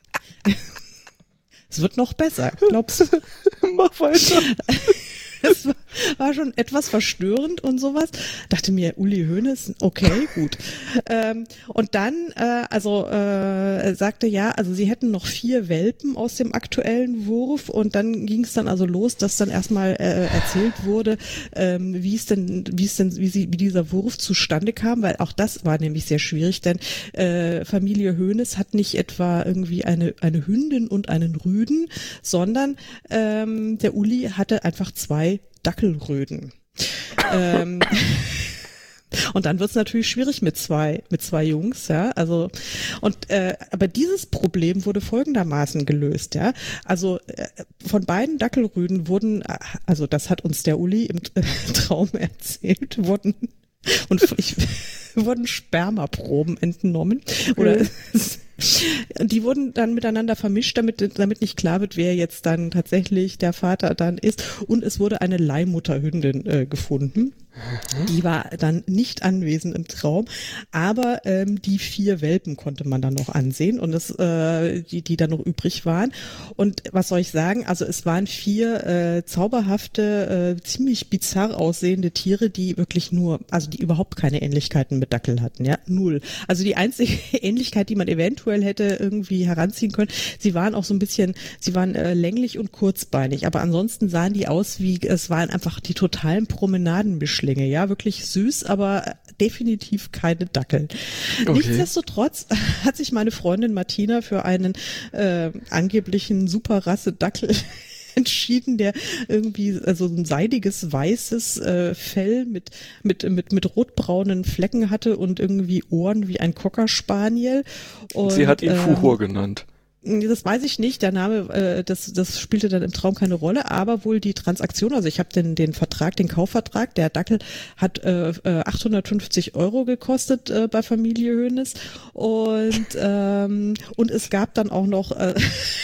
Es wird noch besser, glaubst du? Mach weiter. Es war, war schon etwas verstörend und sowas. Dachte mir, Uli Hoeneß, okay, gut. Ähm, und dann, äh, also äh, sagte ja, also sie hätten noch vier Welpen aus dem aktuellen Wurf und dann ging es dann also los, dass dann erstmal äh, erzählt wurde, ähm, wie es denn, wie es denn, wie sie, wie dieser Wurf zustande kam, weil auch das war nämlich sehr schwierig, denn äh, Familie Hoeneß hat nicht etwa irgendwie eine eine Hündin und einen Rüden, sondern ähm, der Uli hatte einfach zwei Dackelröden. ähm, und dann wird's natürlich schwierig mit zwei mit zwei Jungs, ja. Also und äh, aber dieses Problem wurde folgendermaßen gelöst, ja. Also äh, von beiden Dackelrüden wurden, also das hat uns der Uli im äh, Traum erzählt, wurden und ich, wurden Spermaproben entnommen okay. oder die wurden dann miteinander vermischt, damit damit nicht klar wird, wer jetzt dann tatsächlich der Vater dann ist. Und es wurde eine Leihmutterhündin äh, gefunden. Mhm. Die war dann nicht anwesend im Traum, aber ähm, die vier Welpen konnte man dann noch ansehen und das, äh, die die dann noch übrig waren. Und was soll ich sagen? Also es waren vier äh, zauberhafte, äh, ziemlich bizarr aussehende Tiere, die wirklich nur, also die überhaupt keine Ähnlichkeiten mit Dackel hatten, ja, null. Also die einzige Ähnlichkeit, die man eventuell hätte irgendwie heranziehen können, sie waren auch so ein bisschen, sie waren äh, länglich und kurzbeinig, aber ansonsten sahen die aus wie, es waren einfach die totalen Promenadenbeschläge. Ja, wirklich süß, aber definitiv keine Dackel. Okay. Nichtsdestotrotz hat sich meine Freundin Martina für einen äh, angeblichen Superrasse-Dackel entschieden, der irgendwie also ein seidiges weißes äh, Fell mit mit mit mit rotbraunen Flecken hatte und irgendwie Ohren wie ein Cocker Spaniel. Und, sie hat ihn ähm, Fuhur genannt. Das weiß ich nicht, der Name, äh, das das spielte dann im Traum keine Rolle, aber wohl die Transaktion, also ich habe den den Vertrag, den Kaufvertrag, der Dackel hat äh, achthundertfünfzig Euro gekostet äh, bei Familie Hoeneß und ähm, und es gab dann auch noch äh,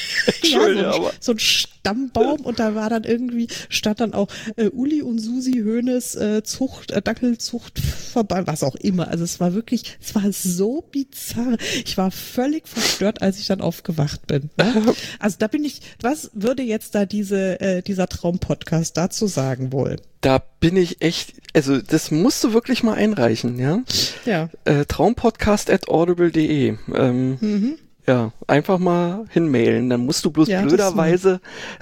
ja, so, ein, so ein Stammbaum und da war dann irgendwie, stand dann auch äh, Uli und Susi Hoeneß äh, Zucht, äh, Dackelzuchtverband, was auch immer, also es war wirklich, es war so bizarr, ich war völlig verstört, als ich dann aufgewacht bin. Ne? Also da bin ich, was würde jetzt da diese äh, dieser Traumpodcast dazu sagen wohl? Da bin ich echt, also das musst du wirklich mal einreichen, ja? Ja. Äh, traumpodcast at audible punkt de ähm, mhm. Ja, einfach mal hinmailen, dann musst du bloß ja, blöderweise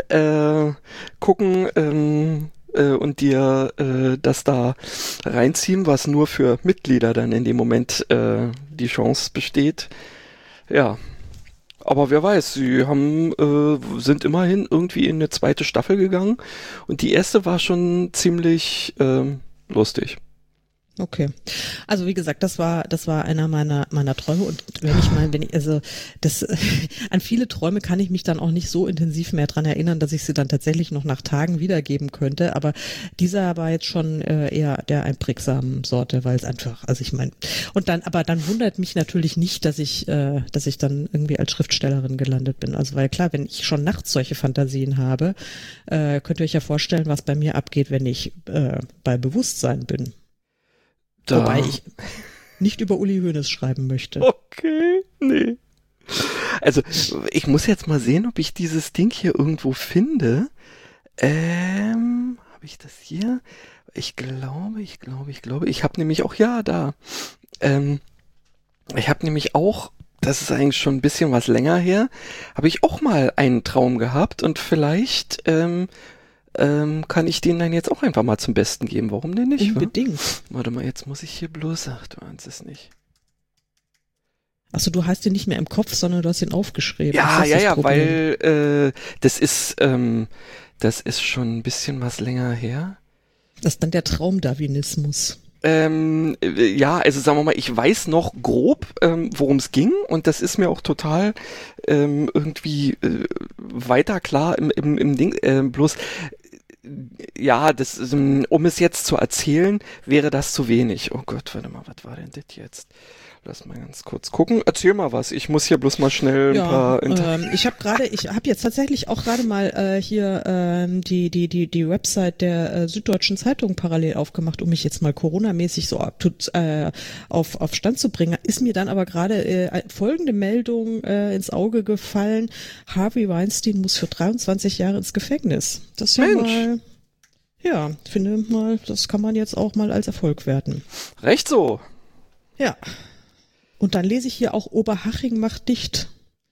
äh, gucken ähm, äh, und dir äh, das da reinziehen, was nur für Mitglieder dann in dem Moment äh, die Chance besteht. Ja. Aber wer weiß, sie haben äh, sind immerhin irgendwie in eine zweite Staffel gegangen und die erste war schon ziemlich äh, lustig. Okay. Also wie gesagt, das war das war einer meiner meiner Träume und wenn ich mal, wenn ich also das an viele Träume kann ich mich dann auch nicht so intensiv mehr dran erinnern, dass ich sie dann tatsächlich noch nach Tagen wiedergeben könnte. Aber dieser war jetzt schon äh, eher der einprägsamen Sorte, weil es einfach, also ich meine, und dann, aber dann wundert mich natürlich nicht, dass ich äh, dass ich dann irgendwie als Schriftstellerin gelandet bin. Also weil klar, wenn ich schon nachts solche Fantasien habe, äh, könnt ihr euch ja vorstellen, was bei mir abgeht, wenn ich äh, bei Bewusstsein bin. Da. Wobei ich nicht über Uli Hoeneß schreiben möchte. Okay, nee. Also, ich muss jetzt mal sehen, ob ich dieses Ding hier irgendwo finde. Ähm, habe ich das hier? Ich glaube, ich glaube, ich glaube, ich habe nämlich auch, ja, da. Ähm, ich habe nämlich auch, das ist eigentlich schon ein bisschen was länger her, habe ich auch mal einen Traum gehabt und vielleicht, ähm, Ähm, kann ich den dann jetzt auch einfach mal zum Besten geben. Warum denn nicht? Unbedingt. Wa? Warte mal, jetzt muss ich hier bloß... Ach, du ahnst es nicht. Achso, du hast den nicht mehr im Kopf, sondern du hast ihn aufgeschrieben. Ja, ja, ja, Problem. weil äh, das ist ähm, das ist schon ein bisschen was länger her. Das ist dann der Traumdarwinismus. Ähm, ja, also sagen wir mal, ich weiß noch grob, ähm, worum es ging und das ist mir auch total ähm, irgendwie äh, weiter klar im, im, im Ding, äh, bloß ja, das, um es jetzt zu erzählen, wäre das zu wenig. Oh Gott, warte mal, was war denn das jetzt? Lass mal ganz kurz gucken. Erzähl mal was. Ich muss hier bloß mal schnell ein ja, paar... Inter- ähm, ich habe gerade, ich habe jetzt tatsächlich auch gerade mal äh, hier ähm, die die die die Website der äh, Süddeutschen Zeitung parallel aufgemacht, um mich jetzt mal Corona-mäßig so up to, äh, auf auf Stand zu bringen. Ist mir dann aber gerade äh, folgende Meldung äh, ins Auge gefallen: Harvey Weinstein muss für dreiundzwanzig Jahre ins Gefängnis. Das ist ja Mensch. mal, ja, finde mal, das kann man jetzt auch mal als Erfolg werten. Recht so. Ja. Und dann lese ich hier auch, Oberhaching macht dicht.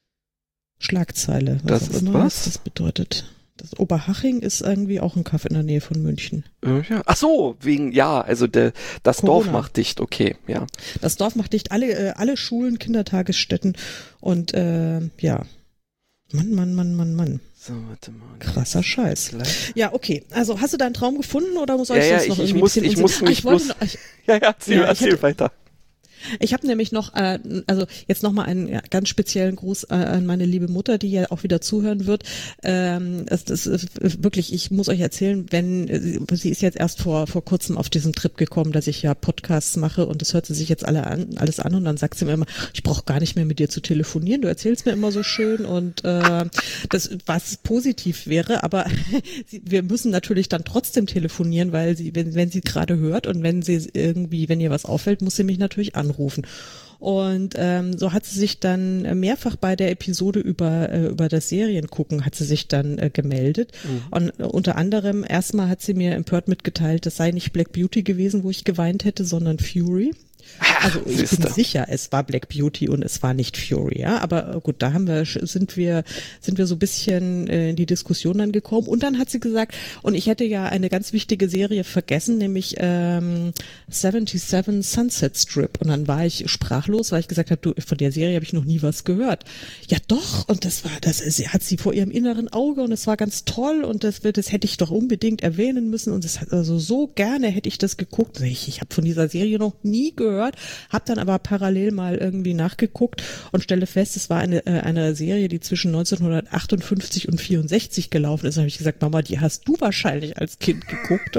Schlagzeile. Was das auch ist immer was? das bedeutet. Das Oberhaching ist irgendwie auch ein Kaff in der Nähe von München. Äh, ja. Ach so, wegen, ja, also der, das Corona. Dorf macht dicht, okay, ja. Das Dorf macht dicht, alle, äh, alle Schulen, Kindertagesstätten und äh, ja. Mann, Mann, Mann, Mann, Mann. So, warte mal. Krasser Scheiß. Gleich. Ja, okay. Also hast du deinen Traum gefunden oder soll ich Ja, ja, sonst noch ich, ich irgendwie muss, ein bisschen ich muss Unsinn- mich ah, ich wollte bloß, noch, ich, ja, ja, erzähl, Ja, ich erzähl hätte- weiter. Ich habe nämlich noch, äh, also jetzt nochmal einen ja, ganz speziellen Gruß äh, an meine liebe Mutter, die ja auch wieder zuhören wird. Ähm, das, das ist wirklich, ich muss euch erzählen, wenn äh, sie ist jetzt erst vor vor kurzem auf diesen Trip gekommen, dass ich ja Podcasts mache und das hört sie sich jetzt alle an, alles an und dann sagt sie mir immer, ich brauche gar nicht mehr mit dir zu telefonieren, du erzählst mir immer so schön und äh, das was positiv wäre, aber sie, wir müssen natürlich dann trotzdem telefonieren, weil sie, wenn wenn sie gerade hört und wenn sie irgendwie, wenn ihr was auffällt, muss sie mich natürlich anrufen. rufen. Und ähm, so hat sie sich dann mehrfach bei der Episode über äh, über das Seriengucken hat sie sich dann äh, gemeldet. Mhm. Und äh, unter anderem erstmal hat sie mir empört mitgeteilt, das sei nicht Black Beauty gewesen, wo ich geweint hätte, sondern Fury. Also ich Siehste. bin sicher, es war Black Beauty und es war nicht Fury, ja. Aber gut, da haben wir, sind wir, sind wir so ein bisschen äh, in die Diskussion dann gekommen. Und dann hat sie gesagt, und ich hätte ja eine ganz wichtige Serie vergessen, nämlich ähm, siebenundsiebzig Sunset Strip. Und dann war ich sprachlos, weil ich gesagt habe, du, von der Serie habe ich noch nie was gehört. Ja doch, und das war, das ist, hat sie vor ihrem inneren Auge und es war ganz toll und das, das hätte ich doch unbedingt erwähnen müssen und das hat also so gerne hätte ich das geguckt. Ich, ich habe von dieser Serie noch nie gehört. Hab dann aber parallel mal irgendwie nachgeguckt und stelle fest, es war eine äh, eine Serie, die zwischen neunzehnhundertachtundfünfzig und vierundsechzig gelaufen ist. Da habe ich gesagt, Mama, die hast du wahrscheinlich als Kind geguckt.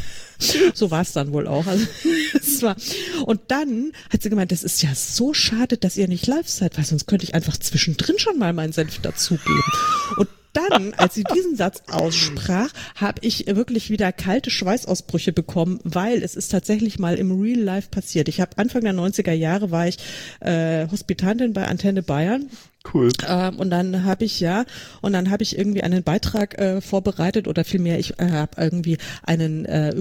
So war es dann wohl auch. Also, es war, und dann hat sie gemeint, das ist ja so schade, dass ihr nicht live seid, weil sonst könnte ich einfach zwischendrin schon mal meinen Senf dazugeben. Und dann, als sie diesen Satz aussprach, habe ich wirklich wieder kalte Schweißausbrüche bekommen, weil es ist tatsächlich mal im Real Life passiert. Ich habe Anfang der neunziger Jahre war ich äh, Hospitantin bei Antenne Bayern. Cool. Ähm, und dann habe ich ja, und dann habe ich irgendwie einen Beitrag äh, vorbereitet oder vielmehr ich äh, habe irgendwie einen äh,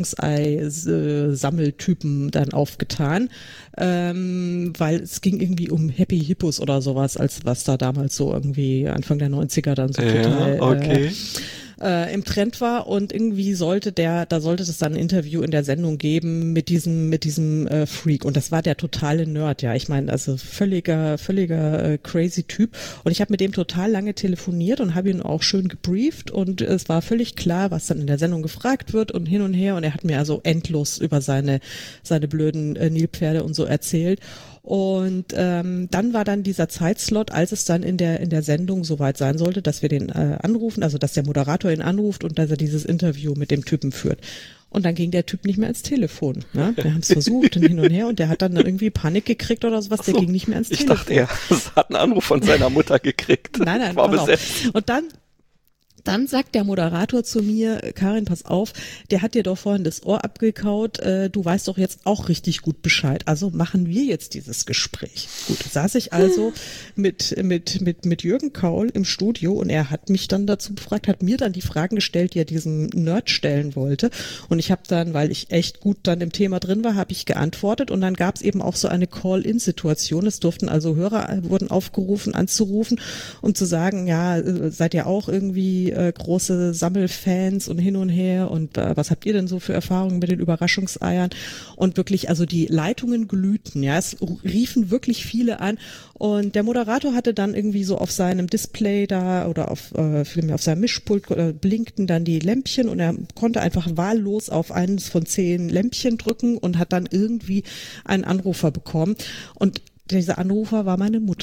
Überraschungsei-Sammeltypen dann aufgetan, ähm, weil es ging irgendwie um Happy Hippos oder sowas, als was da damals so irgendwie Anfang der neunziger dann so ja, total okay. äh, äh, im Trend war und irgendwie sollte der, da sollte es dann ein Interview in der Sendung geben mit diesem, mit diesem äh, Freak und das war der totale Nerd, ja, ich meine, also völliger, völliger äh, crazy Typ und ich habe mit dem total lange telefoniert und habe ihn auch schön gebrieft und es war völlig klar, was dann in der Sendung gefragt wird und hin und her und er hat mir also endlos über seine, seine blöden äh, Nilpferde und so erzählt. Und ähm, dann war dann dieser Zeitslot, als es dann in der in der Sendung soweit sein sollte, dass wir den äh, anrufen, also dass der Moderator ihn anruft und dass er dieses Interview mit dem Typen führt. Und dann ging der Typ nicht mehr ans Telefon. Ne? Wir haben es versucht und hin und her und der hat dann irgendwie Panik gekriegt oder sowas, der so, ging nicht mehr ans ich Telefon. Ich dachte, er hat einen Anruf von seiner Mutter gekriegt. Nein, nein, war pass besetzt. auf. Und dann Dann sagt der Moderator zu mir, Karin, pass auf, der hat dir doch vorhin das Ohr abgekaut, äh, du weißt doch jetzt auch richtig gut Bescheid, also machen wir jetzt dieses Gespräch. Gut, saß ich also mit mit mit mit Jürgen Kaul im Studio und er hat mich dann dazu befragt, hat mir dann die Fragen gestellt, die er diesem Nerd stellen wollte und ich habe dann, weil ich echt gut dann im Thema drin war, habe ich geantwortet und dann gab es eben auch so eine Call-in-Situation, es durften also Hörer, wurden aufgerufen anzurufen, um zu sagen, ja, seid ihr auch irgendwie Äh, große Sammelfans und hin und her und äh, was habt ihr denn so für Erfahrungen mit den Überraschungseiern und wirklich, also die Leitungen glühten, ja, es riefen wirklich viele an und der Moderator hatte dann irgendwie so auf seinem Display da oder auf, äh, vielmehr auf seinem Mischpult äh, blinkten dann die Lämpchen und er konnte einfach wahllos auf eines von zehn Lämpchen drücken und hat dann irgendwie einen Anrufer bekommen und dieser Anrufer war meine Mutter.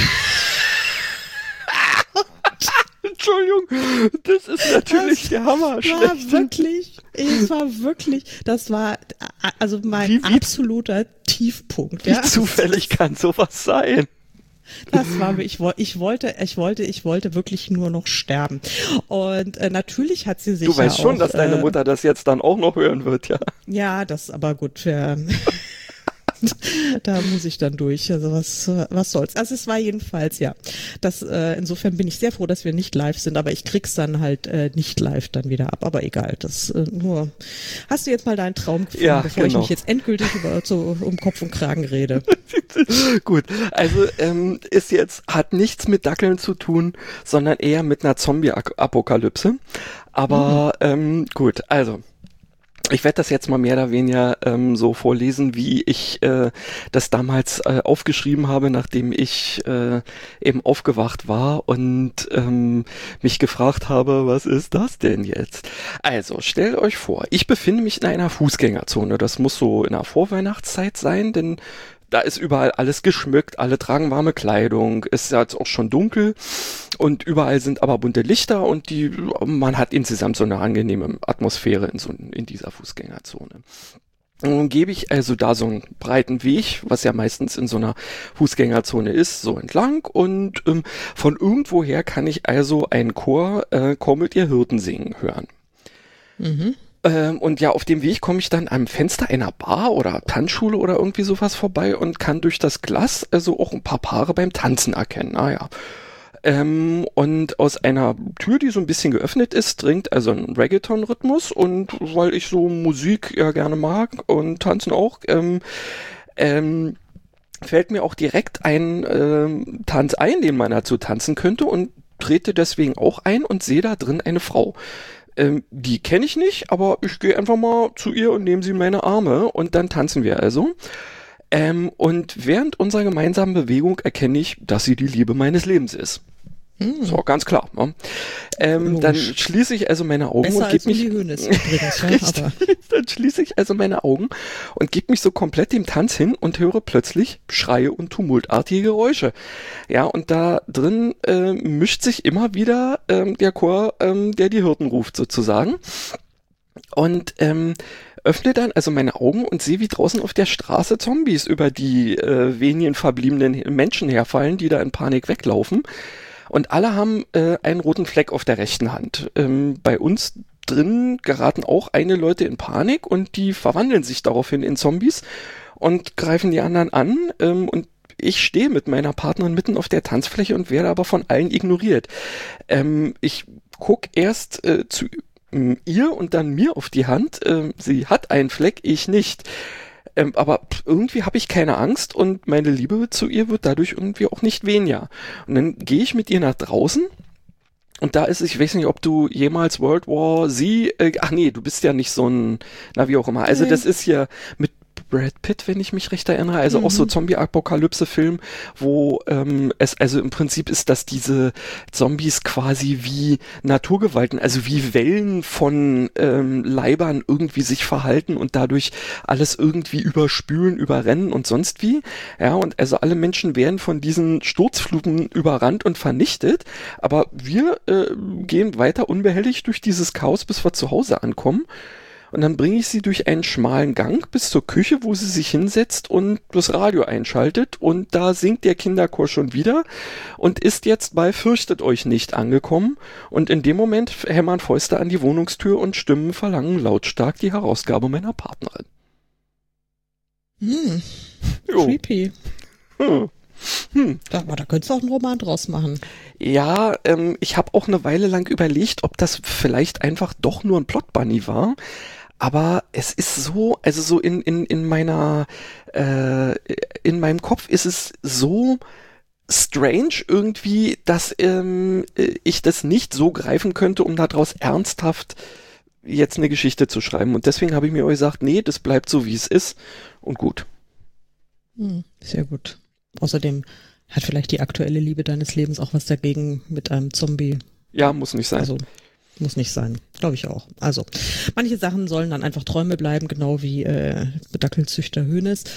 Entschuldigung, das ist natürlich das der Hammer. War schlecht. wirklich, es war wirklich, das war also mein wie, wie, absoluter Tiefpunkt. Wie ja. zufällig kann sowas sein? Das war, ich, ich wollte, ich wollte, ich wollte wirklich nur noch sterben. Und äh, natürlich hat sie sich Du weißt ja schon, auch, dass deine äh, Mutter das jetzt dann auch noch hören wird, ja. Ja, das aber gut. Für, da muss ich dann durch. Also was, was soll's. Also es war jedenfalls, ja. Das, äh, insofern bin ich sehr froh, dass wir nicht live sind, aber ich krieg's dann halt äh, nicht live dann wieder ab. Aber egal, das äh, nur. Hast du jetzt mal deinen Traum gefunden, ja, bevor genau. ich mich jetzt endgültig über so um Kopf und Kragen rede? Gut, also ähm, ist jetzt, hat nichts mit Dackeln zu tun, sondern eher mit einer Zombie-Apokalypse. Aber mhm. ähm, gut, also. Ich werde das jetzt mal mehr oder weniger ähm, so vorlesen, wie ich äh, das damals äh, aufgeschrieben habe, nachdem ich äh, eben aufgewacht war und ähm, mich gefragt habe, was ist das denn jetzt? Also, stellt euch vor, ich befinde mich in einer Fußgängerzone. Das muss so in der Vorweihnachtszeit sein, denn da ist überall alles geschmückt, alle tragen warme Kleidung, ist ja jetzt auch schon dunkel und überall sind aber bunte Lichter und die, man hat insgesamt so eine angenehme Atmosphäre in so in dieser Fußgängerzone. Und dann gebe ich also da so einen breiten Weg, was ja meistens in so einer Fußgängerzone ist, so entlang und ähm, von irgendwoher kann ich also einen Chor äh, Kommelt ihr Hirten singen hören. Mhm. Und ja, auf dem Weg komme ich dann am Fenster einer Bar oder Tanzschule oder irgendwie sowas vorbei und kann durch das Glas also auch ein paar Paare beim Tanzen erkennen. Naja. Ähm, und aus einer Tür, die so ein bisschen geöffnet ist, dringt also ein Reggaeton-Rhythmus und weil ich so Musik ja gerne mag und Tanzen auch, ähm, ähm, fällt mir auch direkt ein ähm, Tanz ein, den man dazu tanzen könnte und trete deswegen auch ein und sehe da drin eine Frau. Ähm, die kenne ich nicht, aber ich gehe einfach mal zu ihr und nehme sie in meine Arme und dann tanzen wir also. Ähm, und während unserer gemeinsamen Bewegung erkenne ich, dass sie die Liebe meines Lebens ist. Hm. So, ganz klar. Ne? Ähm, dann schließe ich also meine Augen Besser und gebe mich. Hönes, übrigens, ja, aber. Dann schließe ich also meine Augen und gebe mich so komplett dem Tanz hin und höre plötzlich Schreie und tumultartige Geräusche. Ja, und da drin äh, mischt sich immer wieder ähm, der Chor, ähm, der die Hirten ruft, sozusagen. Und ähm, öffne dann also meine Augen und sehe, wie draußen auf der Straße Zombies über die äh, wenigen verbliebenen Menschen herfallen, die da in Panik weglaufen. Und alle haben äh, einen roten Fleck auf der rechten Hand. Ähm, bei uns drin geraten auch einige Leute in Panik und die verwandeln sich daraufhin in Zombies und greifen die anderen an. Ähm, und ich stehe mit meiner Partnerin mitten auf der Tanzfläche und werde aber von allen ignoriert. Ähm, ich gucke erst äh, zu äh, ihr und dann mir auf die Hand. Ähm, sie hat einen Fleck, ich nicht. Ähm, aber irgendwie habe ich keine Angst und meine Liebe zu ihr wird dadurch irgendwie auch nicht weniger. Und dann gehe ich mit ihr nach draußen und da ist es, ich weiß nicht, ob du jemals World War Z, äh, ach nee, du bist ja nicht so ein, na wie auch immer. Also Nee. das ist ja mit Brad Pitt, wenn ich mich recht erinnere, also Mhm. auch so Zombie-Apokalypse-Film, wo ähm, es, also im Prinzip ist, dass diese Zombies quasi wie Naturgewalten, also wie Wellen von ähm, Leibern irgendwie sich verhalten und dadurch alles irgendwie überspülen, überrennen und sonst wie. Ja, und also alle Menschen werden von diesen Sturzfluten überrannt und vernichtet, aber wir äh, gehen weiter unbehelligt durch dieses Chaos, bis wir zu Hause ankommen. Und dann bringe ich sie durch einen schmalen Gang bis zur Küche, wo sie sich hinsetzt und das Radio einschaltet. Und da singt der Kinderchor schon wieder und ist jetzt bei Fürchtet euch nicht angekommen. Und in dem Moment hämmern Fäuste an die Wohnungstür und Stimmen verlangen lautstark die Herausgabe meiner Partnerin. Hm. Jo. Creepy. Hm. Hm. Da, aber da könntest du auch einen Roman draus machen. Ja, ähm, ich habe auch eine Weile lang überlegt, ob das vielleicht einfach doch nur ein Plot-Bunny war. Aber es ist so, also so in, in, in meiner, äh, in meinem Kopf ist es so strange irgendwie, dass ähm, ich das nicht so greifen könnte, um daraus ernsthaft jetzt eine Geschichte zu schreiben. Und deswegen habe ich mir auch gesagt, nee, das bleibt so, wie es ist und gut. Hm, sehr gut. Außerdem hat vielleicht die aktuelle Liebe deines Lebens auch was dagegen mit einem Zombie. Ja, muss nicht sein. Also muss nicht sein, glaube ich auch. Also manche Sachen sollen dann einfach Träume bleiben, genau wie äh, Dackelzüchter Hoeneß.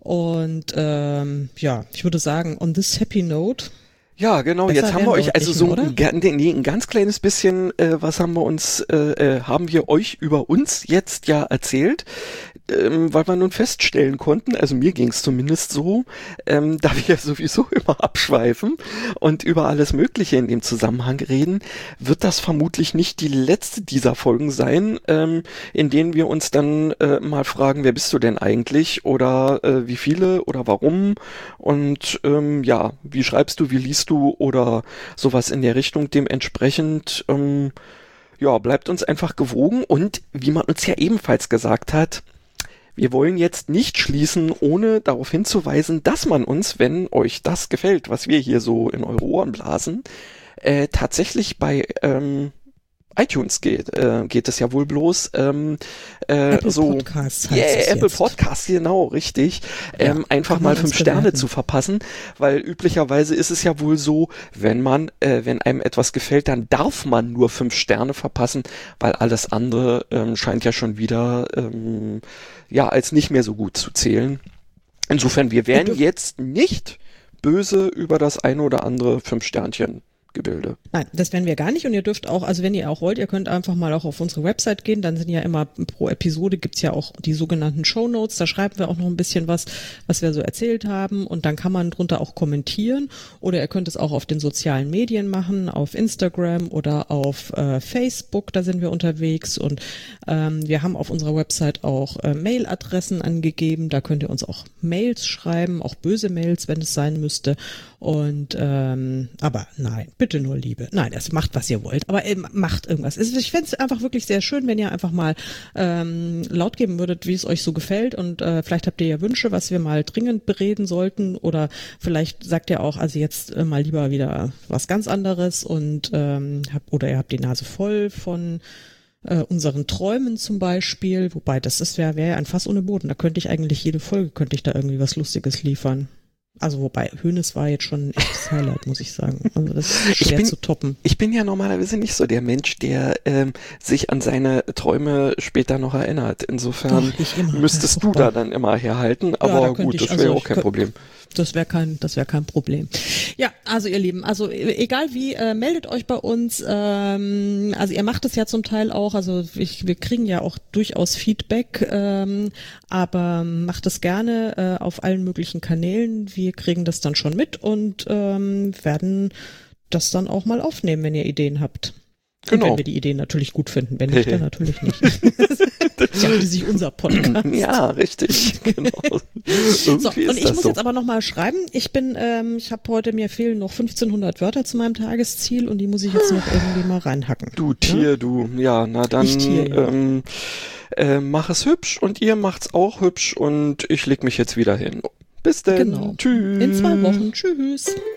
Und ähm, ja, ich würde sagen, on this happy note. Ja, genau, Besser jetzt haben wir werden euch wir also nicht so mehr, oder? ein, ga- nee, ein ganz kleines bisschen, äh, was haben wir uns, äh, äh, haben wir euch über uns jetzt ja erzählt, ähm, weil wir nun feststellen konnten, also mir ging es zumindest so, ähm, da wir ja sowieso immer abschweifen und über alles Mögliche in dem Zusammenhang reden, wird das vermutlich nicht die letzte dieser Folgen sein, ähm, in denen wir uns dann äh, mal fragen, wer bist du denn eigentlich oder äh, wie viele oder warum und ähm, ja, wie schreibst du, wie liest du oder sowas in der Richtung. Dementsprechend ähm, ja, bleibt uns einfach gewogen und wie man uns ja ebenfalls gesagt hat, wir wollen jetzt nicht schließen, ohne darauf hinzuweisen, dass man uns, wenn euch das gefällt, was wir hier so in eure Ohren blasen, äh, tatsächlich bei ähm, iTunes geht, äh, geht es ja wohl bloß ähm, äh, Apple so Podcasts heißt yeah, es Apple jetzt. Podcasts, genau, richtig, ähm, Ja, einfach kann man mal fünf uns Sterne bewerten. zu verpassen, weil üblicherweise ist es ja wohl so, wenn man, äh, wenn einem etwas gefällt, dann darf man nur fünf Sterne verpassen, weil alles andere ähm, scheint ja schon wieder ähm, ja als nicht mehr so gut zu zählen. Insofern, wir werden dürft- jetzt nicht böse über das eine oder andere Fünf-Sternchen-Gebilde. Nein, das werden wir gar nicht und ihr dürft auch, also wenn ihr auch wollt, ihr könnt einfach mal auch auf unsere Website gehen, dann sind ja immer pro Episode gibt's ja auch die sogenannten Shownotes, da schreiben wir auch noch ein bisschen was, was wir so erzählt haben und dann kann man drunter auch kommentieren oder ihr könnt es auch auf den sozialen Medien machen, auf Instagram oder auf äh, Facebook, da sind wir unterwegs und ähm, wir haben auf unserer Website auch äh, Mailadressen angegeben, da könnt ihr uns auch Mails schreiben, auch böse Mails, wenn es sein müsste und ähm, aber nein, bitte nur Liebe. Nein, es macht, was ihr wollt, aber ähm, macht irgendwas. Es- Ich fände es einfach wirklich sehr schön, wenn ihr einfach mal ähm, laut geben würdet, wie es euch so gefällt und äh, vielleicht habt ihr ja Wünsche, was wir mal dringend bereden sollten oder vielleicht sagt ihr auch, also jetzt äh, mal lieber wieder was ganz anderes und ähm, habt, oder ihr habt die Nase voll von äh, unseren Träumen zum Beispiel, wobei das ist wäre wär ein Fass ohne Boden. Da könnte ich eigentlich jede Folge, könnte ich da irgendwie was Lustiges liefern. Also wobei, Hoeneß war jetzt schon ein echtes Highlight, muss ich sagen. Also das ist schwer bin- zu toppen. Ich bin ja normalerweise nicht so der Mensch, der ähm, sich an seine Träume später noch erinnert. Insofern Doch, ich immer. müsstest Ja, du furchtbar. da dann immer herhalten. da Aber könnte gut, ich- das wäre also ja auch ich kein könnt- Problem. Das wäre kein, das wäre kein Problem. Ja, also ihr Lieben, also e- egal wie, äh, meldet euch bei uns. Ähm, also ihr macht es ja zum Teil auch. Also ich, wir kriegen ja auch durchaus Feedback, ähm, aber macht es gerne äh, auf allen möglichen Kanälen. Wir kriegen das dann schon mit und ähm, werden das dann auch mal aufnehmen, wenn ihr Ideen habt. Und Genau. wenn wir die Ideen natürlich gut finden, wenn nicht, dann natürlich nicht. Ja, schließlich unser Podcast. Ja, richtig. Genau. So, Irgendwie und ist ich das muss so. jetzt aber noch mal schreiben. Ich bin, ähm, ich habe heute, mir fehlen noch fünfzehnhundert Wörter zu meinem Tagesziel und die muss ich jetzt noch irgendwie mal reinhacken. Du Tier, du. Ja, na dann Ich Tier, ja. ähm, äh, mach es hübsch und ihr macht's auch hübsch und ich leg mich jetzt wieder hin. Bis denn. Genau. Tschüss. In zwei Wochen. Tschüss.